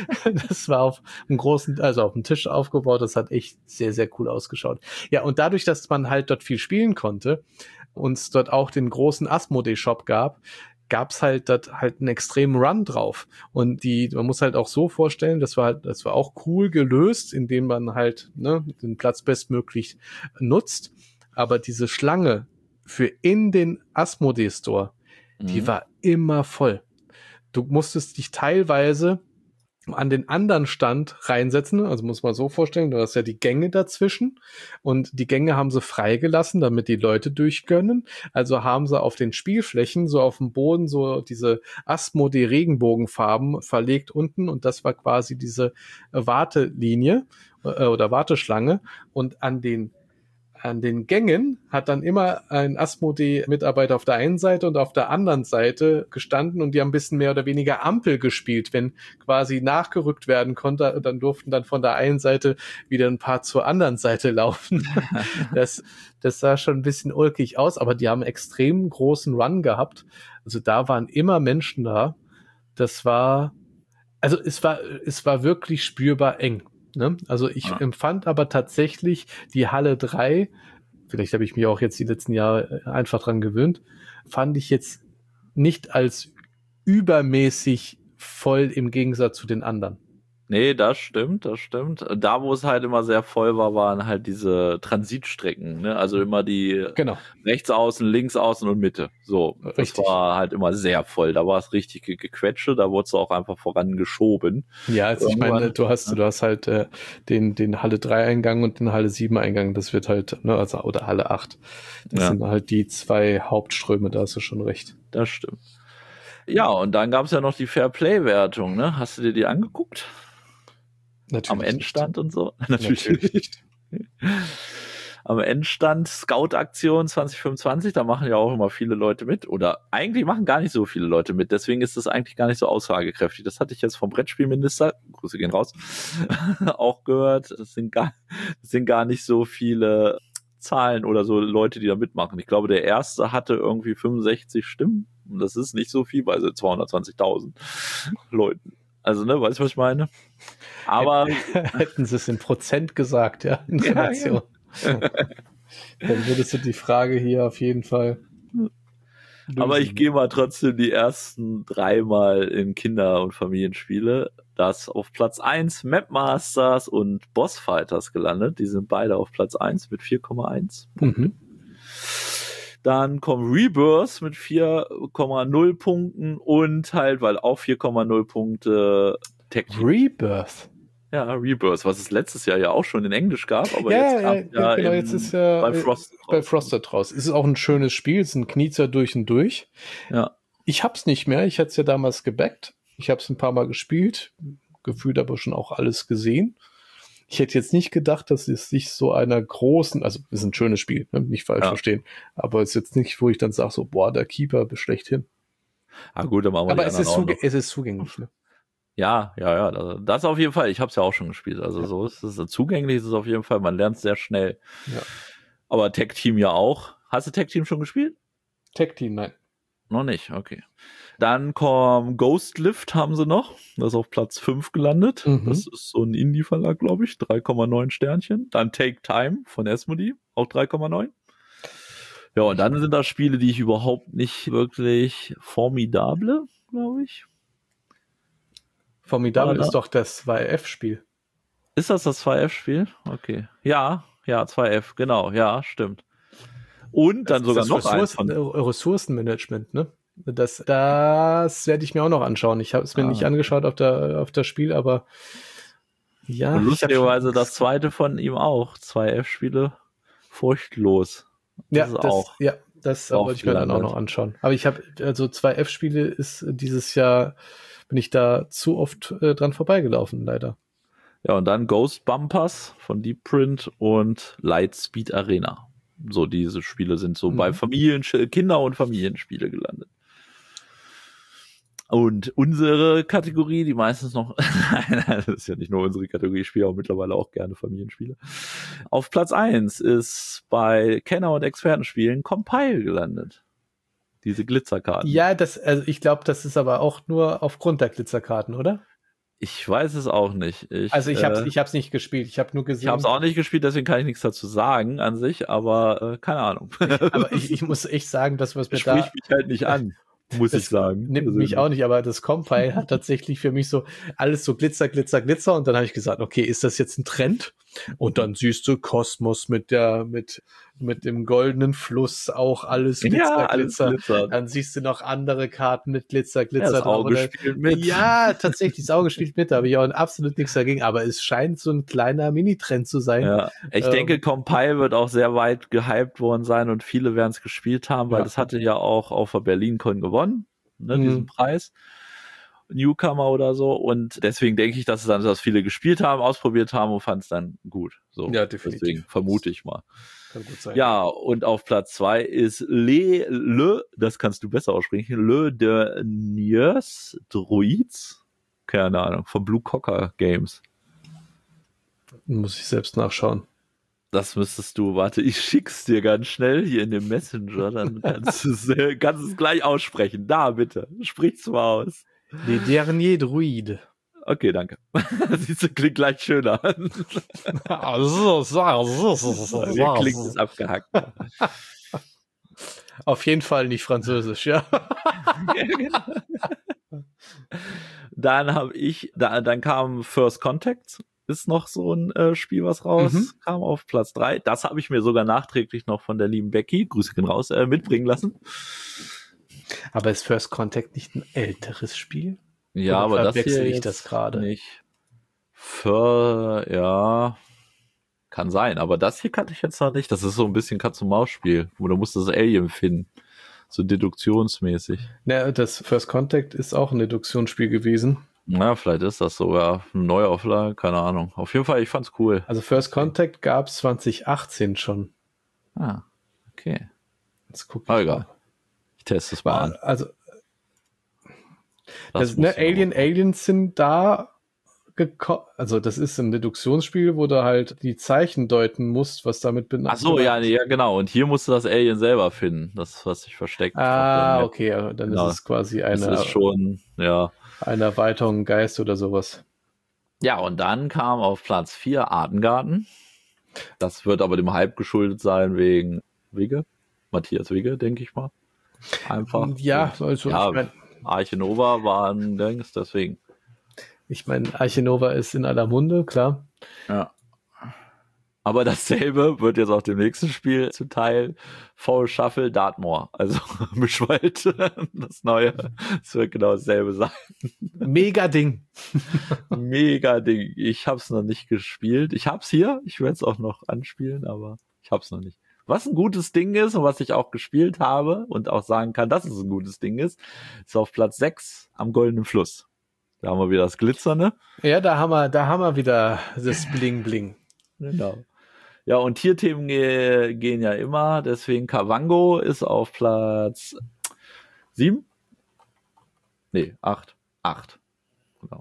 das war auf einem großen, also auf dem Tisch aufgebaut. Das hat echt sehr, sehr cool ausgeschaut. Ja, und dadurch, dass man halt dort viel spielen konnte und es dort auch den großen Asmodee-Shop gab, gab's halt dort halt einen extremen Run drauf. Und die, man muss halt auch so vorstellen, das war halt, das war auch cool gelöst, indem man halt, ne, den Platz bestmöglich nutzt. Aber diese Schlange für in den Asmodee Store, mhm. die war immer voll. Du musstest dich teilweise an den anderen Stand reinsetzen, also muss man so vorstellen, du hast ja die Gänge dazwischen und die Gänge haben sie freigelassen, damit die Leute durchkönnen, also haben sie auf den Spielflächen so auf dem Boden so diese Asmodee-Regenbogenfarben verlegt unten und das war quasi diese Wartelinie äh, oder Warteschlange und an den An den Gängen hat dann immer ein Asmodee-Mitarbeiter auf der einen Seite und auf der anderen Seite gestanden und die haben ein bisschen mehr oder weniger Ampel gespielt. Wenn quasi nachgerückt werden konnte, dann durften dann von der einen Seite wieder ein paar zur anderen Seite laufen. Das, das sah schon ein bisschen ulkig aus, aber die haben einen extrem großen Run gehabt. Also da waren immer Menschen da. Das war Also es war, es war wirklich spürbar eng. Ne? Also ich Ja. empfand aber tatsächlich die Halle drei, vielleicht habe ich mich auch jetzt die letzten Jahre einfach dran gewöhnt, fand ich jetzt nicht als übermäßig voll im Gegensatz zu den anderen. Nee, das stimmt, das stimmt. Da, wo es halt immer sehr voll war, waren halt diese Transitstrecken, ne? Also immer die Genau. rechts außen, links außen und Mitte. So, das Richtig. war halt immer sehr voll. Da war es richtig ge- Gequetsche, da wurde es auch einfach vorangeschoben. Ja, also ich meine, Irgendwann, du hast, ne? du hast halt äh, den, den Halle drei Eingang und den Halle sieben Eingang, das wird halt, ne, also, oder Halle acht. Das Ja. sind halt die zwei Hauptströme, da hast du schon recht. Das stimmt. Ja, und dann gab es ja noch die Fairplay-Wertung, ne? Hast du dir die angeguckt? Natürlich Am nicht. Endstand und so? Natürlich, Natürlich nicht. Am Endstand Scout-Aktion zwanzig fünfundzwanzig, da machen ja auch immer viele Leute mit. Oder eigentlich machen gar nicht so viele Leute mit. Deswegen ist das eigentlich gar nicht so aussagekräftig. Das hatte ich jetzt vom Brettspielminister, Grüße gehen raus, auch gehört. Das sind, gar, das sind gar nicht so viele Zahlen oder so Leute, die da mitmachen. Ich glaube, der erste hatte irgendwie fünfundsechzig Stimmen. Und das ist nicht so viel bei so zweihundertzwanzigtausend Leuten. Also, ne, weißt du, was ich meine? Aber hätten sie es in Prozent gesagt, ja, Information. Ja, ja. Dann würdest du die Frage hier auf jeden Fall lösen. Aber ich gehe mal trotzdem die ersten dreimal in Kinder- und Familienspiele. Das auf Platz eins Mapmasters und Bossfighters gelandet. Die sind beide auf Platz eins mit vier Komma eins Punkten. Mhm. Dann kommt Rebirth mit vier Komma null Punkten und halt, weil auch vier Komma null Punkte Tech Team. Rebirth? Ja, Rebirth, was es letztes Jahr ja auch schon in Englisch gab, aber ja, jetzt, ja, kam ja genau, in, jetzt ist ja bei Frosted bei Frosted raus. Es ist auch ein schönes Spiel, es ist ein Kniezer durch und durch. Ja. Ich hab's nicht mehr, ich hatte es ja damals gebackt. Ich habe es ein paar Mal gespielt, gefühlt aber schon auch alles gesehen. Ich hätte jetzt nicht gedacht, dass es sich so einer großen, also es ist ein schönes Spiel, ne? Nicht falsch ja. verstehen, aber es ist jetzt nicht, wo ich dann sage, so, boah, der Keeper schlechthin. Ah gut, dann machen wir aber die es ist, zuge- noch. es ist zugänglich, ne? Ja, ja, ja, das, das auf jeden Fall. Ich habe es ja auch schon gespielt. Also ja. so ist es. Zugänglich ist es auf jeden Fall. Man lernt sehr schnell. Ja. Aber Tech Team ja auch. Hast du Tech Team schon gespielt? Tech Team, nein. Noch nicht, okay. Dann kommt Ghost Lift haben sie noch. Das ist auf Platz fünf gelandet. Mhm. Das ist so ein Indie-Verlag, glaube ich. drei Komma neun Sternchen. Dann Take Time von Asmodee, auch drei Komma neun. Ja, und dann sind da Spiele, die ich überhaupt nicht wirklich formidable, glaube ich. Formidable ist doch das zwei F-Spiel. Ist das das zwei F-Spiel? Okay. Ja, ja, zwei F, genau, ja, stimmt. Und dann das sogar ist noch eins von Ressourcenmanagement, ne? Das, das werde ich mir auch noch anschauen. Ich habe es mir ah, nicht angeschaut auf der auf das Spiel, aber ja. Und lustigerweise das zweite von ihm auch. Zwei F-Spiele, furchtlos. Das ja, ist das, auch ja, das wollte ich mir dann auch noch anschauen. Aber ich habe, also zwei F-Spiele ist dieses Jahr, bin ich da zu oft äh, dran vorbeigelaufen, leider. Ja, und dann Ghost Bumpers von Deep Print und Lightspeed Arena. So, diese Spiele sind so mhm. bei Familien, Kinder- und Familienspiele gelandet. Und unsere Kategorie, die meistens noch, nein, das ist ja nicht nur unsere Kategorie, ich spiele auch mittlerweile auch gerne Familienspiele. Auf Platz eins ist bei Kenner- und Expertenspielen Compile gelandet. Diese Glitzerkarten. Ja, das, also ich glaube, das ist aber auch nur aufgrund der Glitzerkarten, oder? Ich weiß es auch nicht. Ich, also ich habe es äh, ich hab's nicht gespielt, ich habe nur gesehen. Ich habe es auch nicht gespielt, deswegen kann ich nichts dazu sagen an sich, aber äh, keine Ahnung. aber ich, ich muss echt sagen, das, was mir das da... spricht mich halt nicht an, muss ich sagen. Nimmt mich auch nicht, aber das Compile hat tatsächlich für mich so alles so Glitzer, Glitzer, Glitzer und dann habe ich gesagt, okay, ist das jetzt ein Trend? Und dann siehst du Kosmos mit der, mit, mit dem goldenen Fluss auch alles Glitzer, ja, alles Glitzer. Glitzer. Dann siehst du noch andere Karten mit Glitzer, Glitzer. Ja, das Auge oder, spielt mit. Ja, tatsächlich, das Auge spielt mit, da habe ich auch absolut nichts dagegen, aber es scheint so ein kleiner Mini-Trend zu sein. Ja, ich ähm, denke, Compile wird auch sehr weit gehypt worden sein und viele werden es gespielt haben, weil ja. das hatte ja auch auf der BerlinCon gewonnen, ne, mhm. diesen Preis. Newcomer oder so und deswegen denke ich, dass es dann, dass viele gespielt haben, ausprobiert haben und fand es dann gut. So, ja, definitiv. Deswegen vermute ich mal. Kann gut sein. Ja, und auf Platz zwei ist Le, Le, das kannst du besser aussprechen, Le Derniers Druids, keine Ahnung, von Blue Cocker Games. Muss ich selbst nachschauen. Das müsstest du, warte, ich schick's dir ganz schnell hier in dem Messenger, dann kannst du es, kannst es gleich aussprechen. Da, bitte, sprich's mal aus. Les Derniers Druides. Okay, danke. Siehst du, klingt gleich schöner. Mir klingt es abgehackt. Auf jeden Fall nicht Französisch, ja. Dann habe ich, da, dann kam First Contact, ist noch so ein äh, Spiel, was raus Mhm. kam auf Platz drei. Das habe ich mir sogar nachträglich noch von der lieben Becky, Grüße gehen raus, äh, mitbringen lassen. Aber ist First Contact nicht ein älteres Spiel? Ja, Oder aber das verwechsel hier ich jetzt das gerade? nicht. Für, ja, kann sein, aber das hier kannte ich jetzt noch nicht. Das ist so ein bisschen Katz-und-Maus-Spiel, wo du musst das Alien finden. So deduktionsmäßig. Ja, das First Contact ist auch ein Deduktionsspiel gewesen. Na, vielleicht ist das sogar eine Neuauflage, keine Ahnung. Auf jeden Fall, ich fand's cool. Also First Contact gab es zwanzig achtzehn schon. Ah, okay. Jetzt guck ich Ah, egal. mal. Ich teste es mal an. Also Das das, ne, muss ich Alien, auch machen. Aliens sind da geko- also das ist ein Deduktionsspiel, wo du halt die Zeichen deuten musst, was damit benannt Ach so, ja, nee, ja, genau. Und hier musst du das Alien selber finden, das, was sich versteckt. auf der Ah, Map. okay, ja, dann Genau. ist es quasi Das eine, ist schon, ja. eine Erweiterung Geist oder sowas. Ja, und dann kam auf Platz vier Artengarten. Das wird aber dem Hype geschuldet sein wegen Wigge, Matthias Wigge, denke ich mal. Einfach. Ja, Und, also ja, ich meine, Arche Nova war ein Dings, deswegen. ich mein, Arche Nova ist in aller Munde, klar. Ja. Aber dasselbe wird jetzt auch dem nächsten Spiel zuteil. Foul Shuffle Dartmoor. Also Mischwald, das neue. Es wird genau dasselbe sein. Mega Ding. Mega Ding. Ich hab's noch nicht gespielt. Ich hab's hier. Ich werde es auch noch anspielen, aber ich hab's noch nicht. Was ein gutes Ding ist und was ich auch gespielt habe und auch sagen kann, dass es ein gutes Ding ist, ist auf Platz sechs am Goldenen Fluss. Da haben wir wieder das Glitzernde. Ja, da haben wir, da haben wir wieder das Bling Bling. Genau. Ja, und Tierthemen ge- gehen ja immer, deswegen Kavango ist auf Platz sieben. Nee, acht. acht. Genau.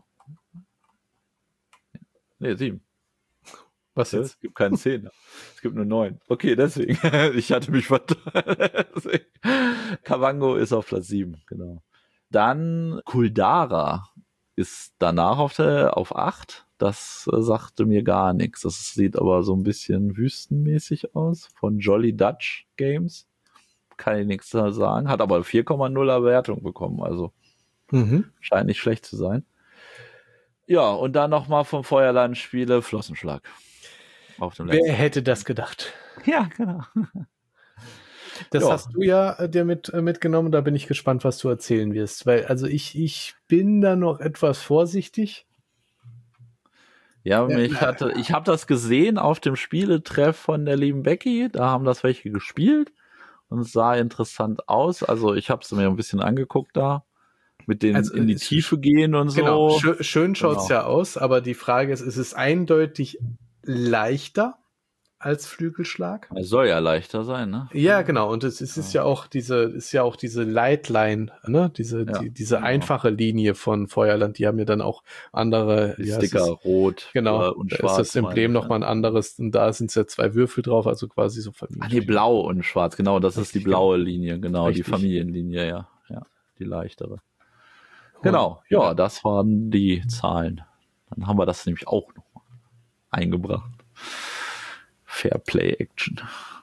Nee, sieben. Was Ja, jetzt? es gibt keinen Zehner. Es gibt nur neun. Okay, deswegen. Ich hatte mich vertan. Kavango ist auf Platz sieben, genau. Dann Kuldara ist danach auf der auf acht. Das äh, sagte mir gar nichts. Das sieht aber so ein bisschen wüstenmäßig aus. Von Jolly Dutch Games. Kann ich nichts da sagen. Hat aber vier Komma null Wertung bekommen. Also Mhm. scheint nicht schlecht zu sein. Ja, und dann nochmal vom Feuerland Spiele Flossenschlag. Auf dem Wer letzten. hätte das gedacht? Ja, genau. Das Ja. hast du ja äh, dir mit, äh, mitgenommen. Da bin ich gespannt, was du erzählen wirst. Weil, also ich, ich bin da noch etwas vorsichtig. Ja, Ja, mich na. hatte, ich habe das gesehen auf dem Spieletreff von der lieben Becky. Da haben das welche gespielt und es sah interessant aus. Also ich habe es mir ein bisschen angeguckt da. Mit den Also, in die es- Tiefe gehen und Genau, so. schön, schön schaut's Genau. ja aus, aber die Frage ist, ist es eindeutig leichter als Flügelschlag? Es soll ja leichter sein, ne? Ja, genau. Und es, es ist ja auch diese, ist ja auch diese Lightline, ne? Diese, Ja, die, diese genau. einfache Linie von Feuerland. Die haben ja dann auch andere. Die ja, es Sticker ist, rot genau. äh, und Da schwarz. ist das Emblem meine ich, nochmal ein anderes. Und da sind ja zwei Würfel drauf, also quasi so Ah, nee, Familien. blau und schwarz, genau, das ist die Richtig, blaue Linie, genau, Richtig. die Familienlinie, ja, ja, die leichtere. Und- Genau, ja, das waren die Zahlen. Dann haben wir das nämlich auch noch mal eingebracht. Fair Play Action.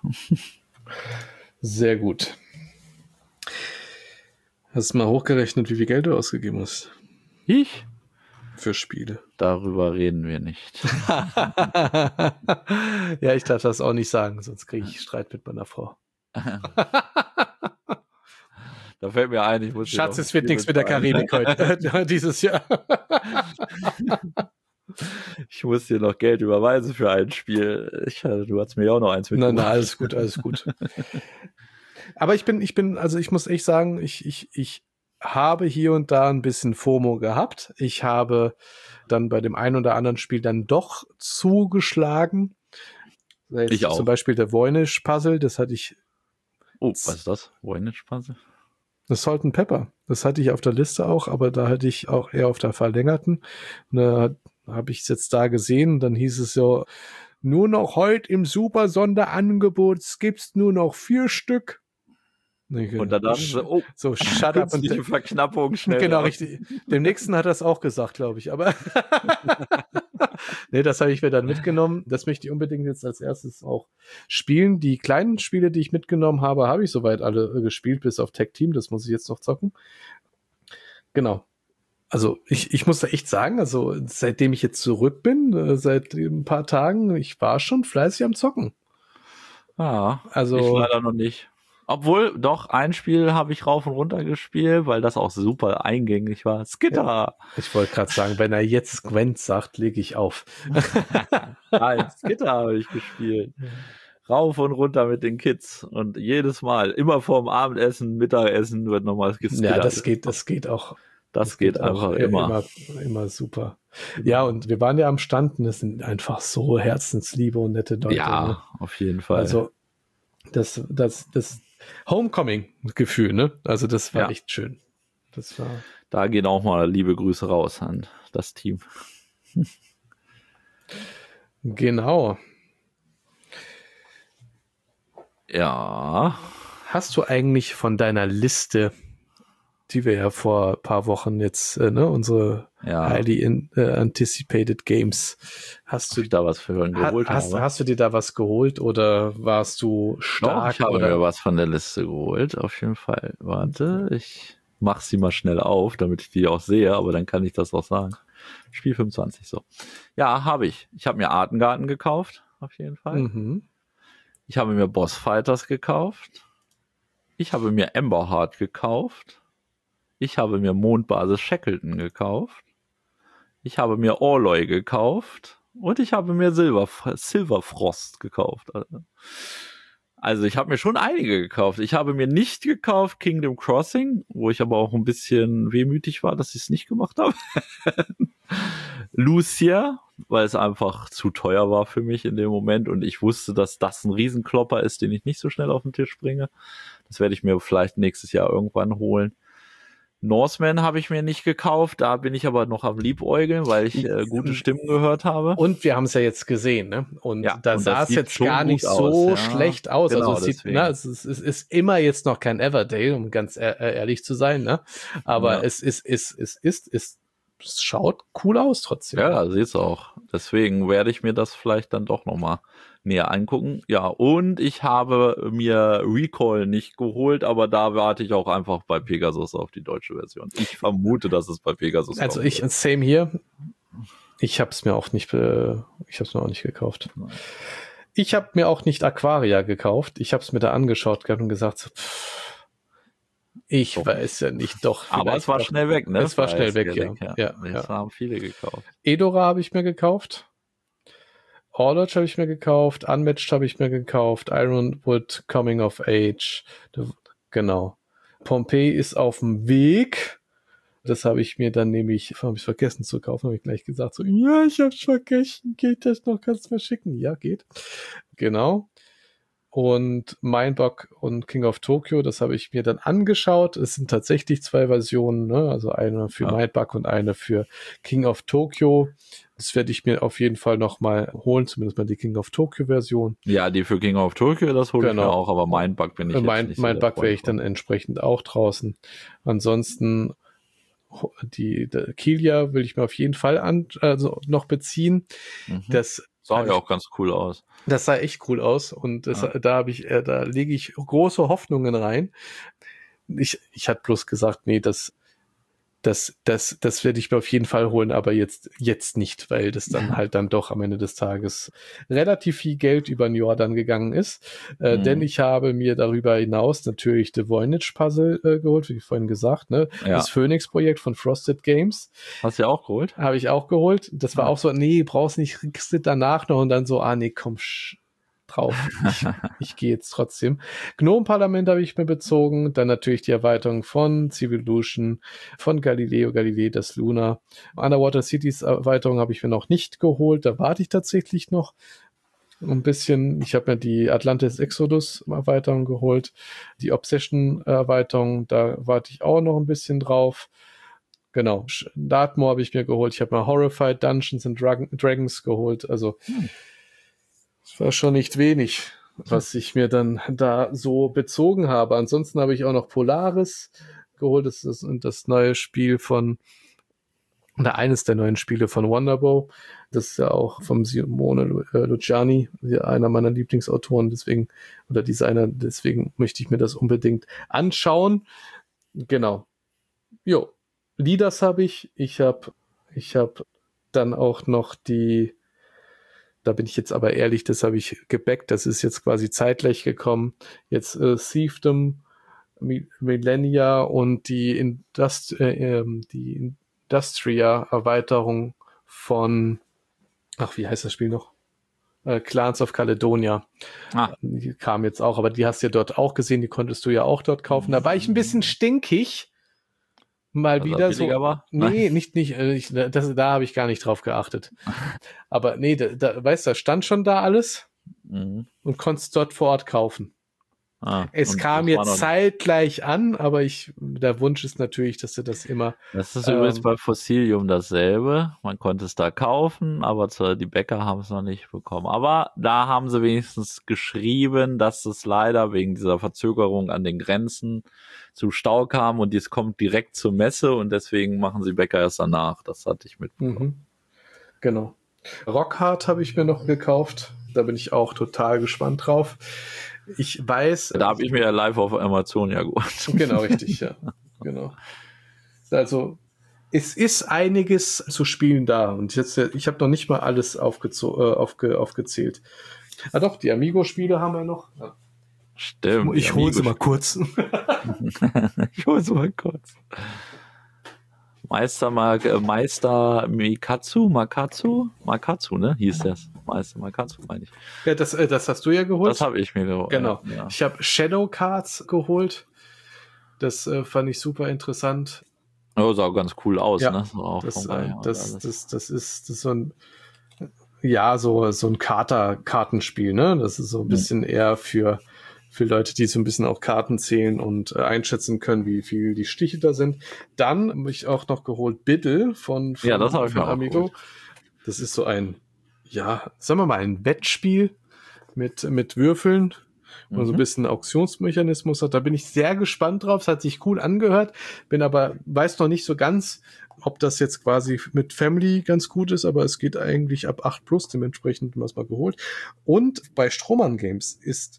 Sehr gut. Hast du mal hochgerechnet, wie viel Geld du ausgegeben hast Ich? für Spiele? Darüber reden wir nicht. Ja, ich darf das auch nicht sagen, sonst kriege ich Streit mit meiner Frau. Da fällt mir ein, ich muss dir Schatz, noch es wird ein nichts mit der Spiel Karibik heute, dieses Jahr. bezahlen. Ich muss dir noch Geld überweisen für ein Spiel. Ich, du hast mir ja auch noch eins Nein, mitgebracht. nein, alles gut, alles gut. Aber ich bin, ich bin, also ich muss echt sagen, ich, ich, ich habe hier und da ein bisschen FOMO gehabt. Ich habe dann bei dem einen oder anderen Spiel dann doch zugeschlagen. Jetzt Ich auch. Zum Beispiel der Voynich Puzzle, das hatte ich, Oh, was ist das? Voynich Puzzle? das Salt and Pepper. Das hatte ich auf der Liste auch, aber da hatte ich auch eher auf der verlängerten. Und da habe ich es jetzt da gesehen. Dann hieß es so, nur noch heute im Super Sonderangebot gibt's nur noch vier Stück. Nee, Und dann, dann so, oh, so shut up. künstliche Und Verknappung schnell. genau, raus. richtig. Dem nächsten hat er es auch gesagt, glaube ich. Aber nee, das habe ich mir dann mitgenommen. Das möchte ich unbedingt jetzt als erstes auch spielen. Die kleinen Spiele, die ich mitgenommen habe, habe ich soweit alle äh, gespielt, bis auf Tag Team. Das muss ich jetzt noch zocken. Genau. Also ich, ich muss da echt sagen, also seitdem ich jetzt zurück bin, äh, seit ein paar Tagen, ich war schon fleißig am Zocken. Ja, Also ich leider noch nicht. Obwohl, doch, ein Spiel habe ich rauf und runter gespielt, weil das auch super eingängig war. Skitter! Ja, ich wollte gerade sagen, wenn er jetzt Gwent sagt, lege ich auf. Nein, Skitter habe ich gespielt. Rauf und runter mit den Kids. Und jedes Mal, immer vorm Abendessen, Mittagessen wird nochmal geskittert. Ja, das geht, das geht auch. Das, das geht, geht einfach immer. immer. Immer super. Genau. Ja, und wir waren ja am Stand und es sind einfach so herzensliebe und nette Leute. Ja, ne? auf jeden Fall. Also das, das, das Homecoming-Gefühl, ne? Also das war ja. echt schön. Das war. Da gehen auch mal liebe Grüße raus an das Team. Genau. Ja. Hast du eigentlich von deiner Liste, die wir ja vor ein paar Wochen jetzt, äh, ne, unsere ja. highly in, äh, anticipated Games, hast Ob du ich da was für geholt ha, hast, habe? hast du dir da was geholt oder warst du stark? Doch, ich habe oder? mir was von der Liste geholt, auf jeden Fall. Warte, ich mach sie mal schnell auf, damit ich die auch sehe, aber dann kann ich das auch sagen. Spiel fünfundzwanzig, so. Ja, habe ich. Ich habe mir Artengarten gekauft, auf jeden Fall. Mhm. Ich habe mir Boss Fighters gekauft. Ich habe mir Emberheart gekauft. Ich habe mir Mondbasis Shackleton gekauft. Ich habe mir Orloy gekauft. Und ich habe mir Silver, Silverfrost gekauft. Also ich habe mir schon einige gekauft. Ich habe mir nicht gekauft Kingdom Crossing, wo ich aber auch ein bisschen wehmütig war, dass ich es nicht gemacht habe. Lucia, weil es einfach zu teuer war für mich in dem Moment und ich wusste, dass das ein Riesenklopper ist, den ich nicht so schnell auf den Tisch bringe. Das werde ich mir vielleicht nächstes Jahr irgendwann holen. Norseman habe ich mir nicht gekauft, da bin ich aber noch am Liebäugeln, weil ich äh, gute Stimmen gehört habe. Und wir haben es ja jetzt gesehen, ne? Und ja, da sah es jetzt gar nicht so aus, schlecht ja. aus. Genau, also es, sieht, ne, es, ist, es ist immer jetzt noch kein Everdale, um ganz ehr ehrlich zu sein, ne? Aber ja. es ist, es ist, es ist, es es schaut cool aus trotzdem. Ja, sieht's auch. Deswegen werde ich mir das vielleicht dann doch nochmal näher angucken. Ja, und ich habe mir Recall nicht geholt, aber da warte ich auch einfach bei Pegasus auf die deutsche Version. Ich vermute, dass es bei Pegasus Also ich, wird. Same hier. Ich habe es mir auch nicht, äh, ich habe es mir auch nicht gekauft. Nein. Ich habe mir auch nicht Aquaria gekauft. Ich habe es mir da angeschaut gehabt und gesagt, so, pff, ich doch. weiß ja nicht, doch. Aber es war doch, schnell weg, ne? Es war schnell weg, ja. ja. ja, das ja. haben viele gekauft. Edora habe ich mir gekauft. Orlodge habe ich mir gekauft. Unmatched habe ich mir gekauft. Ironwood Coming of Age. Genau. Pompeii ist auf dem Weg. Das habe ich mir dann nämlich, habe ich vergessen zu kaufen, habe ich gleich gesagt, so, ja, ich hab's vergessen, geht das noch, kannst du mal schicken? Ja, geht. Genau. Und Mindbug und King of Tokyo, das habe ich mir dann angeschaut. Es sind tatsächlich zwei Versionen, ne? Also eine für ja. Mindbug und eine für King of Tokyo. Das werde ich mir auf jeden Fall nochmal holen, zumindest mal die King of Tokyo Version. Ja, die für King of Tokyo, das hole genau. ich mir auch, aber Mindbug bin ich jetzt mein, nicht Mindbug wäre ich dann entsprechend auch draußen. Ansonsten die, die Kilia will ich mir auf jeden Fall an, also noch beziehen. Mhm. Das sah ja auch ganz cool aus. Das sah echt cool aus und das, ja. da habe ich, äh, da lege ich große Hoffnungen rein. Ich, ich hatte bloß gesagt, nee, das, das, das, das werde ich mir auf jeden Fall holen, aber jetzt, jetzt nicht, weil das dann halt dann doch am Ende des Tages relativ viel Geld über den Jordan gegangen ist. Äh, mhm. Denn ich habe mir darüber hinaus natürlich The Voynich Puzzle äh, geholt, wie vorhin gesagt, ne? Ja. Das Phoenix-Projekt von Frosted Games. Hast du ja auch geholt? Habe ich auch geholt. Das war ja. auch so, nee, brauchst nicht, kriegst du danach noch und dann so, ah nee, komm, sch- drauf. Ich, ich gehe jetzt trotzdem. Gnome-Parlament habe ich mir bezogen. Dann natürlich die Erweiterung von Civillution, von Galileo Galilei, das Luna. Underwater Cities Erweiterung habe ich mir noch nicht geholt. Da warte ich tatsächlich noch ein bisschen. Ich habe mir die Atlantis Exodus Erweiterung geholt. Die Obsession Erweiterung, da warte ich auch noch ein bisschen drauf. Genau. Dartmoor habe ich mir geholt. Ich habe mir Horrified Dungeons and Drag- Dragons geholt. Also hm. das war schon nicht wenig. was ich mir dann da so bezogen habe. Ansonsten habe ich auch noch Polaris geholt. Das ist das neue Spiel von, oder eines der neuen Spiele von Wonderbow. Das ist ja auch vom Simone Luciani, einer meiner Lieblingsautoren, deswegen, oder Designer, deswegen möchte ich mir das unbedingt anschauen. Genau. Jo, Leaders habe ich. Ich habe ich habe dann auch noch die, da bin ich jetzt aber ehrlich, das habe ich gebackt, das ist jetzt quasi zeitgleich gekommen. Jetzt äh, Thiefdom, Millennia und die, Indust äh, ähm, die Industria-Erweiterung von, ach, wie heißt das Spiel noch? Äh, Clans of Caledonia. Ah. Die kam jetzt auch, aber die hast du ja dort auch gesehen, die konntest du ja auch dort kaufen. Da war ich ein bisschen stinkig. Mal dass wieder er so. War? Nee, nicht, nicht, äh, ich, das, da habe ich gar nicht drauf geachtet. Aber nee, da, da, weißt du, da stand schon da alles Mhm. und konntest dort vor Ort kaufen. Ah, es kam jetzt zeitgleich an, aber ich, der Wunsch ist natürlich, dass du das immer. Das ist ähm, übrigens bei Fossilium dasselbe. Man konnte es da kaufen, aber zu, die Bäcker haben es noch nicht bekommen. Aber da haben sie wenigstens geschrieben, dass es leider wegen dieser Verzögerung an den Grenzen zu Stau kam und es kommt direkt zur Messe und deswegen machen sie Bäcker erst danach. Das hatte ich mitbekommen. Mhm. Genau. Rockhard habe ich mir noch gekauft. Da bin ich auch total gespannt drauf. Ich weiß. Da habe ich mir ja live auf Amazon ja geholt. Genau, richtig, ja. Genau. Also, es ist einiges zu spielen da. Und jetzt, ich habe noch nicht mal alles aufgezo- äh, aufge- aufgezählt. Ah doch, die Amigo-Spiele haben wir noch. Ja. Stimmt. Ich hole sie mal kurz. ich hole sie mal kurz. Meister, Meister Mikatsu, Makatsu, Makatsu, ne, hieß das. Meister Makatsu, meine ich. Ja, das, das hast du ja geholt. Das habe ich mir geholt. Genau. Ja. Ich habe Shadow Cards geholt. Das äh, fand ich super interessant. Oh, sah ganz cool aus, ja, ne? So auch das, vom äh, das, das, das ist, das ist so ein, ja, so, so ein Kater, Kartenspiel, ne? Das ist so ein bisschen mhm. eher für, für Leute, die so ein bisschen auch Karten zählen und äh, einschätzen können, wie viel die Stiche da sind. Dann habe ich auch noch geholt Biddle von, von, ja, das von Amigo. Das ist so ein, ja, sagen wir mal, ein Wettspiel mit, mit Würfeln, wo mhm. so ein bisschen Auktionsmechanismus hat. Da bin ich sehr gespannt drauf. Es hat sich cool angehört, bin aber, weiß noch nicht so ganz, ob das jetzt quasi mit Family ganz gut ist, aber es geht eigentlich ab acht plus, dementsprechend was mal geholt. Und bei Strohmann Games ist,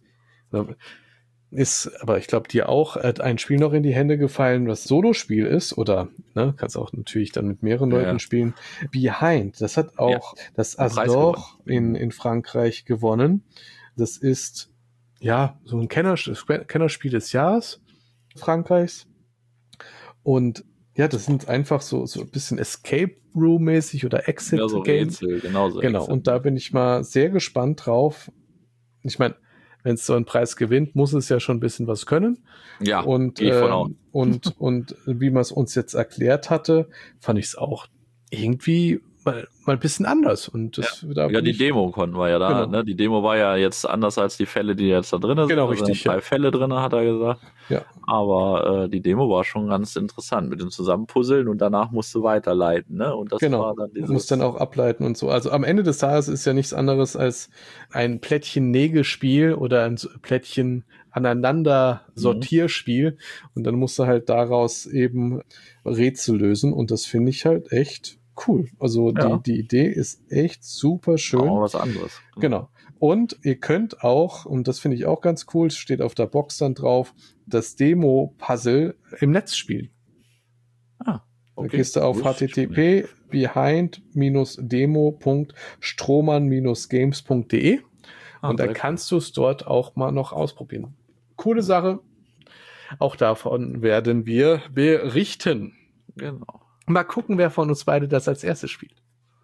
ist, aber ich glaube dir auch, ein Spiel noch in die Hände gefallen, was Solospiel ist, oder, ne, kannst auch natürlich dann mit mehreren ja, Leuten ja. spielen. Behind, das hat auch ja, das Asdor in, in Frankreich gewonnen. Das ist, ja, so ein Kenner, Kennerspiel des Jahres Frankreichs. Und ja, das sind einfach so, so ein bisschen Escape Room-mäßig oder Exit ja, so Game. Rätsel, genau so. Genau, Exit. Und da bin ich mal sehr gespannt drauf. Ich meine, wenn es so einen Preis gewinnt, muss es ja schon ein bisschen was können. Ja, und, gehe ich von aus. Ähm, und, und wie man es uns jetzt erklärt hatte, fand ich es auch irgendwie mal, mal ein bisschen anders. Und das, ja, da ja die ich, Demo konnten wir ja da. Genau. Ne? Die Demo war ja jetzt anders als die Fälle, die jetzt da drin sind. Genau, also richtig. Drei ja. Fälle drin, hat er gesagt. Ja. Aber äh, die Demo war schon ganz interessant mit dem Zusammenpuzzeln und danach musst du weiterleiten. Ne? Und das genau. war dann dieses... Du musst dann auch ableiten und so. Also am Ende des Tages ist ja nichts anderes als ein Plättchen-Nägelspiel oder ein Plättchen aneinander Sortierspiel. Mhm. Und dann musst du halt daraus eben Rätsel lösen. Und das finde ich halt echt cool. Also ja. die, die Idee ist echt super schön. Auch was anderes. Genau. Und ihr könnt auch, und das finde ich auch ganz cool, es steht auf der Box dann drauf, das Demo-Puzzle im Netz spielen. Ah, okay. Da gehst du auf h t t p behind demo punkt strohmann games punkt d e ah, und da kannst du es dort auch mal noch ausprobieren. Coole Sache. Auch davon werden wir berichten. Genau. Mal gucken, wer von uns beide das als erstes spielt.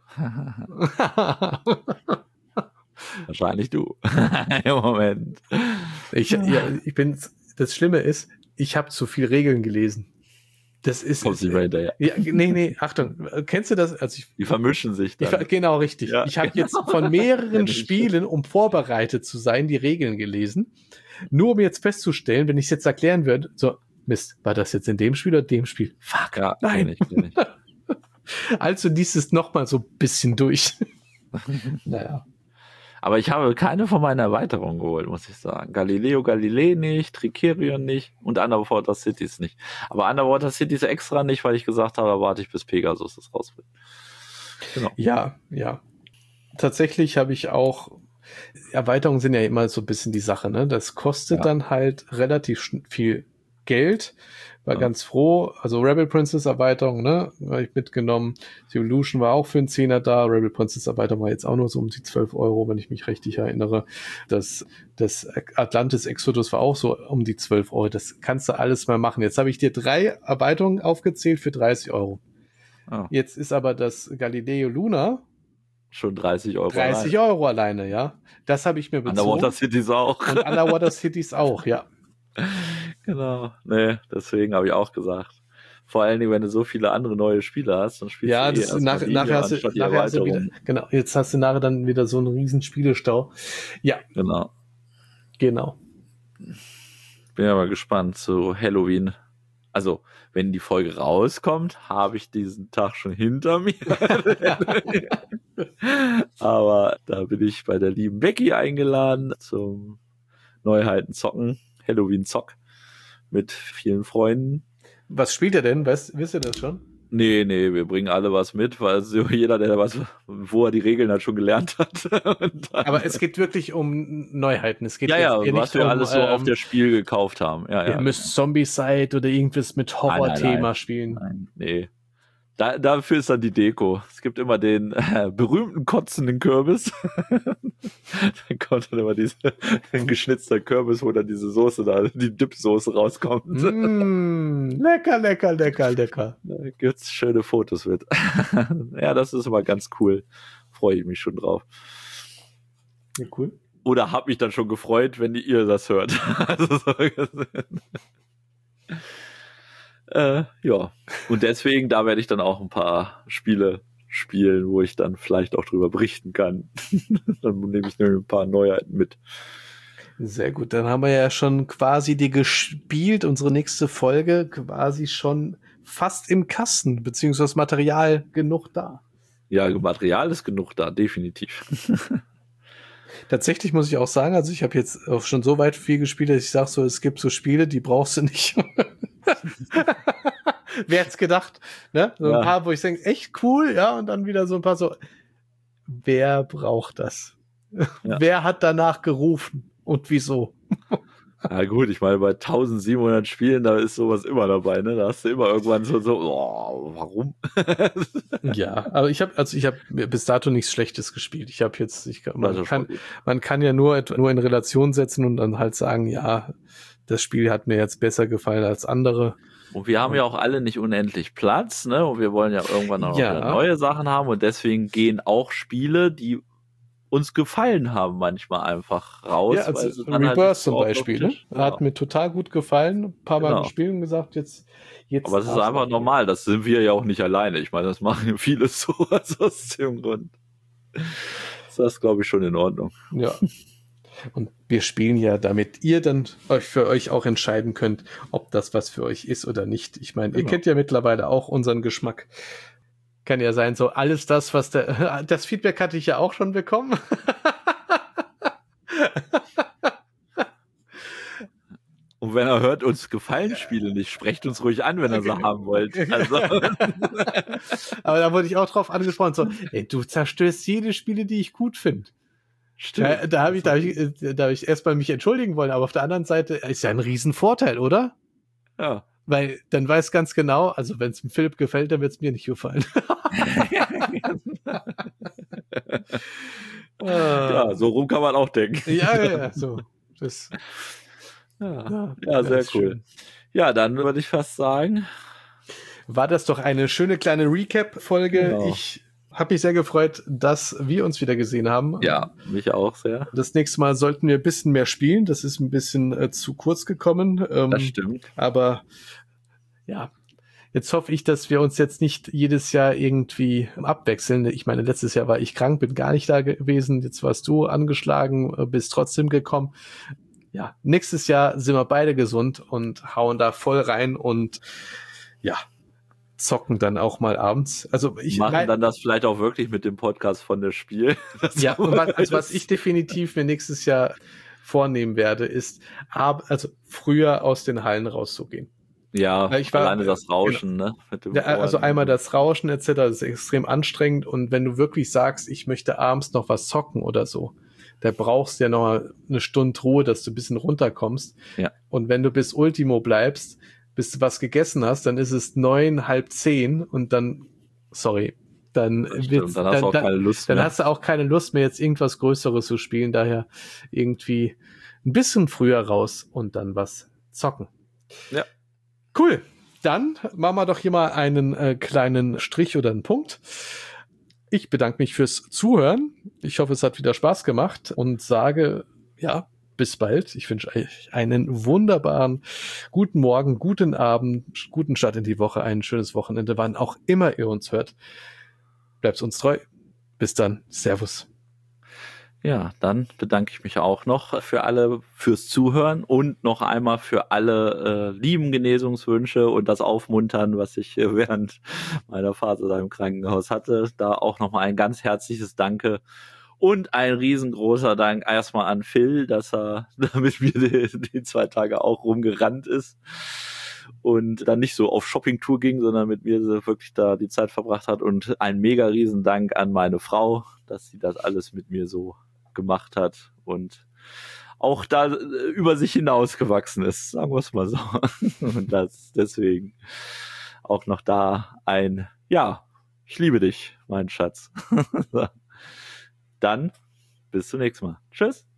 Wahrscheinlich du. Im Moment. Ich, ja, ich bin, das Schlimme ist, ich habe zu viel Regeln gelesen. Das ist. Kommt nicht weiter, ja. ja. Nee, nee, Achtung. Kennst du das? Also ich, Die vermischen sich dann. Ich, genau, richtig. Ja. Ich habe jetzt von mehreren Spielen, um vorbereitet zu sein, die Regeln gelesen. Nur um jetzt festzustellen, wenn ich es jetzt erklären würde, so, Mist, war das jetzt in dem Spiel oder dem Spiel? Fuck, ja, nein. Kenn ich, kenn ich. Also dies ist noch mal so ein bisschen durch. Naja. Aber ich habe keine von meinen Erweiterungen geholt, muss ich sagen. Galileo Galilei nicht, Tricerion nicht und Underwater Cities nicht. Aber Underwater Cities extra nicht, weil ich gesagt habe, da warte ich, bis Pegasus das rausbringt. Genau. Ja, ja. Tatsächlich habe ich auch, Erweiterungen sind ja immer so ein bisschen die Sache, ne? Das kostet ja. dann halt relativ viel Geld. War ja. ganz froh. Also Rebel Princess Erweiterung, ne? Habe ich mitgenommen. Die Evolution war auch für einen Zehner da. Rebel Princess Erweiterung war jetzt auch nur so um die zwölf Euro, wenn ich mich richtig erinnere. Das, das Atlantis Exodus war auch so um die zwölf Euro. Das kannst du alles mal machen. Jetzt habe ich dir drei Erweiterungen aufgezählt für dreißig Euro. Oh. Jetzt ist aber das Galileo Luna schon dreißig Euro dreißig alleine. Euro alleine, ja. Das habe ich mir bezogen. Underwater Cities auch. Und Underwater Cities auch, ja. Genau. Nee, deswegen habe ich auch gesagt. Vor allen Dingen, wenn du so viele andere neue Spiele hast, dann spielst ja, du das eh nach, nachher hast du, nachher hast du wieder, genau, jetzt hast du nachher dann wieder so einen riesen Spielestau. Ja. Genau. Genau. Bin ja mal gespannt zu Halloween. Also, wenn die Folge rauskommt, habe ich diesen Tag schon hinter mir. Aber da bin ich bei der lieben Becky eingeladen zum Neuheiten zocken, Halloween Zock mit vielen Freunden. Was spielt er denn? Weißt, wisst ihr das schon? Nee, nee, wir bringen alle was mit, weil so jeder, der was, wo er die Regeln halt schon gelernt hat. Aber es geht wirklich um Neuheiten. Es geht ja, ja, jetzt was wir um, alles so ähm, auf das Spiel gekauft haben. Ja, ihr ja, müsst genau. Zombie-Side oder irgendwas mit Horror-Thema spielen. Nein, nee. Da, dafür ist dann die Deko. Es gibt immer den äh, berühmten kotzenden Kürbis. Dann kommt dann immer diese ein geschnitzter Kürbis, wo dann diese Soße da, die Dip-Soße rauskommt. Mm, lecker, lecker, lecker, lecker. Da gibt's schöne Fotos mit. Ja, das ist immer ganz cool. Freue ich mich schon drauf. Ja, cool. Oder hab mich dann schon gefreut, wenn ihr das hört. Also so Äh, ja, und deswegen, da werde ich dann auch ein paar Spiele spielen, wo ich dann vielleicht auch drüber berichten kann. Dann nehme ich nämlich ein paar Neuheiten mit. Sehr gut, dann haben wir ja schon quasi die gespielt, unsere nächste Folge quasi schon fast im Kasten, beziehungsweise Material genug da. Ja, Material ist genug da, definitiv. Tatsächlich muss ich auch sagen, also ich habe jetzt auch schon so weit viel gespielt, dass ich sage so, es gibt so Spiele, die brauchst du nicht. Wer hätte gedacht, ne? So ein ja. paar, wo ich denke, echt cool, ja, und dann wieder so ein paar so, wer braucht das? Ja. Wer hat danach gerufen und wieso? Ja gut, ich meine, bei eintausendsiebenhundert Spielen, da ist sowas immer dabei, ne? Da hast du immer irgendwann so, so oh, warum? Ja, aber ich habe, also ich habe bis dato nichts Schlechtes gespielt. Ich habe jetzt, ich, man kann, man kann ja nur, nur in Relation setzen und dann halt sagen, ja, das Spiel hat mir jetzt besser gefallen als andere. Und wir haben und, ja auch alle nicht unendlich Platz, ne? Und wir wollen ja irgendwann auch ja. wieder neue Sachen haben und deswegen gehen auch Spiele, die uns gefallen haben, manchmal einfach raus. Ja, also Rebirth halt zum Beispiel, ne? Hat ja. mir total gut gefallen. Ein paar Mal genau. gespielt und gesagt, jetzt, jetzt. Aber es ist einfach normal, das sind wir ja auch nicht alleine. Ich meine, das machen viele so, also aus dem Grund. Das ist, glaube ich, schon in Ordnung. Ja. Und wir spielen ja, damit ihr dann euch für euch auch entscheiden könnt, ob das was für euch ist oder nicht. Ich meine, genau. ihr kennt ja mittlerweile auch unseren Geschmack. Kann ja sein, so alles das, was der, das Feedback hatte ich ja auch schon bekommen. Und wenn er hört, uns gefallen Spiele nicht, sprecht uns ruhig an, wenn ihr sie haben wollt. Also. Aber da wurde ich auch drauf angesprochen, so, ey, du zerstörst jede Spiele, die ich gut finde. Stimmt. Da, da habe ich, da hab ich, da hab ich erstmal mich entschuldigen wollen, aber auf der anderen Seite ist ja ein Riesenvorteil, oder? Ja. Weil dann weiß ganz genau, also wenn es Philipp gefällt, dann wird es mir nicht gefallen. Ja, so rum kann man auch denken. Ja, ja, ja, so. Das, ja, ja, ja sehr cool. Schön. Ja, dann würde ich fast sagen. War das doch eine schöne kleine Recap-Folge. Genau. Ich habe mich sehr gefreut, dass wir uns wieder gesehen haben. Ja, mich auch sehr. Das nächste Mal sollten wir ein bisschen mehr spielen. Das ist ein bisschen äh, zu kurz gekommen. Ähm, das stimmt. Aber ja, jetzt hoffe ich, dass wir uns jetzt nicht jedes Jahr irgendwie abwechseln. Ich meine, letztes Jahr war ich krank, bin gar nicht da gewesen. Jetzt warst du angeschlagen, bist trotzdem gekommen. Ja, nächstes Jahr sind wir beide gesund und hauen da voll rein und ja, zocken dann auch mal abends. Also ich machen nein, dann das vielleicht auch wirklich mit dem Podcast von der Spiel. Ja, und was, also was ich definitiv mir nächstes Jahr vornehmen werde, ist, ab, also früher aus den Hallen rauszugehen. Ja, ich war, alleine das Rauschen, genau. ne? Mit dem ja, also Ohren. einmal das Rauschen et cetera, das ist extrem anstrengend. Und wenn du wirklich sagst, ich möchte abends noch was zocken oder so, da brauchst du ja noch eine Stunde Ruhe, dass du ein bisschen runterkommst. Ja. Und wenn du bis Ultimo bleibst, bis du was gegessen hast, dann ist es neun, halb zehn und dann, sorry, dann, wird's, dann hast dann, du auch dann, keine Lust dann mehr. hast du auch keine Lust mehr, jetzt irgendwas Größeres zu spielen. Daher irgendwie ein bisschen früher raus und dann was zocken. Ja. Cool. Dann machen wir doch hier mal einen äh, kleinen Strich oder einen Punkt. Ich bedanke mich fürs Zuhören. Ich hoffe, es hat wieder Spaß gemacht und sage, ja, bis bald. Ich wünsche euch einen wunderbaren guten Morgen, guten Abend, guten Start in die Woche, ein schönes Wochenende, wann auch immer ihr uns hört. Bleibt uns treu. Bis dann. Servus. Ja, dann bedanke ich mich auch noch für alle fürs Zuhören und noch einmal für alle äh, lieben Genesungswünsche und das Aufmuntern, was ich äh, während meiner Phase da im Krankenhaus hatte. Da auch nochmal ein ganz herzliches Danke und ein riesengroßer Dank erstmal an Phil, dass er mit mir die, die zwei Tage auch rumgerannt ist und dann nicht so auf Shoppingtour ging, sondern mit mir wirklich da die Zeit verbracht hat, und ein mega riesen Dank an meine Frau, dass sie das alles mit mir so gemacht hat und auch da über sich hinausgewachsen ist, sagen wir es mal so. Und das deswegen auch noch da ein, ja, ich liebe dich, mein Schatz. Dann bis zum nächsten Mal. Tschüss.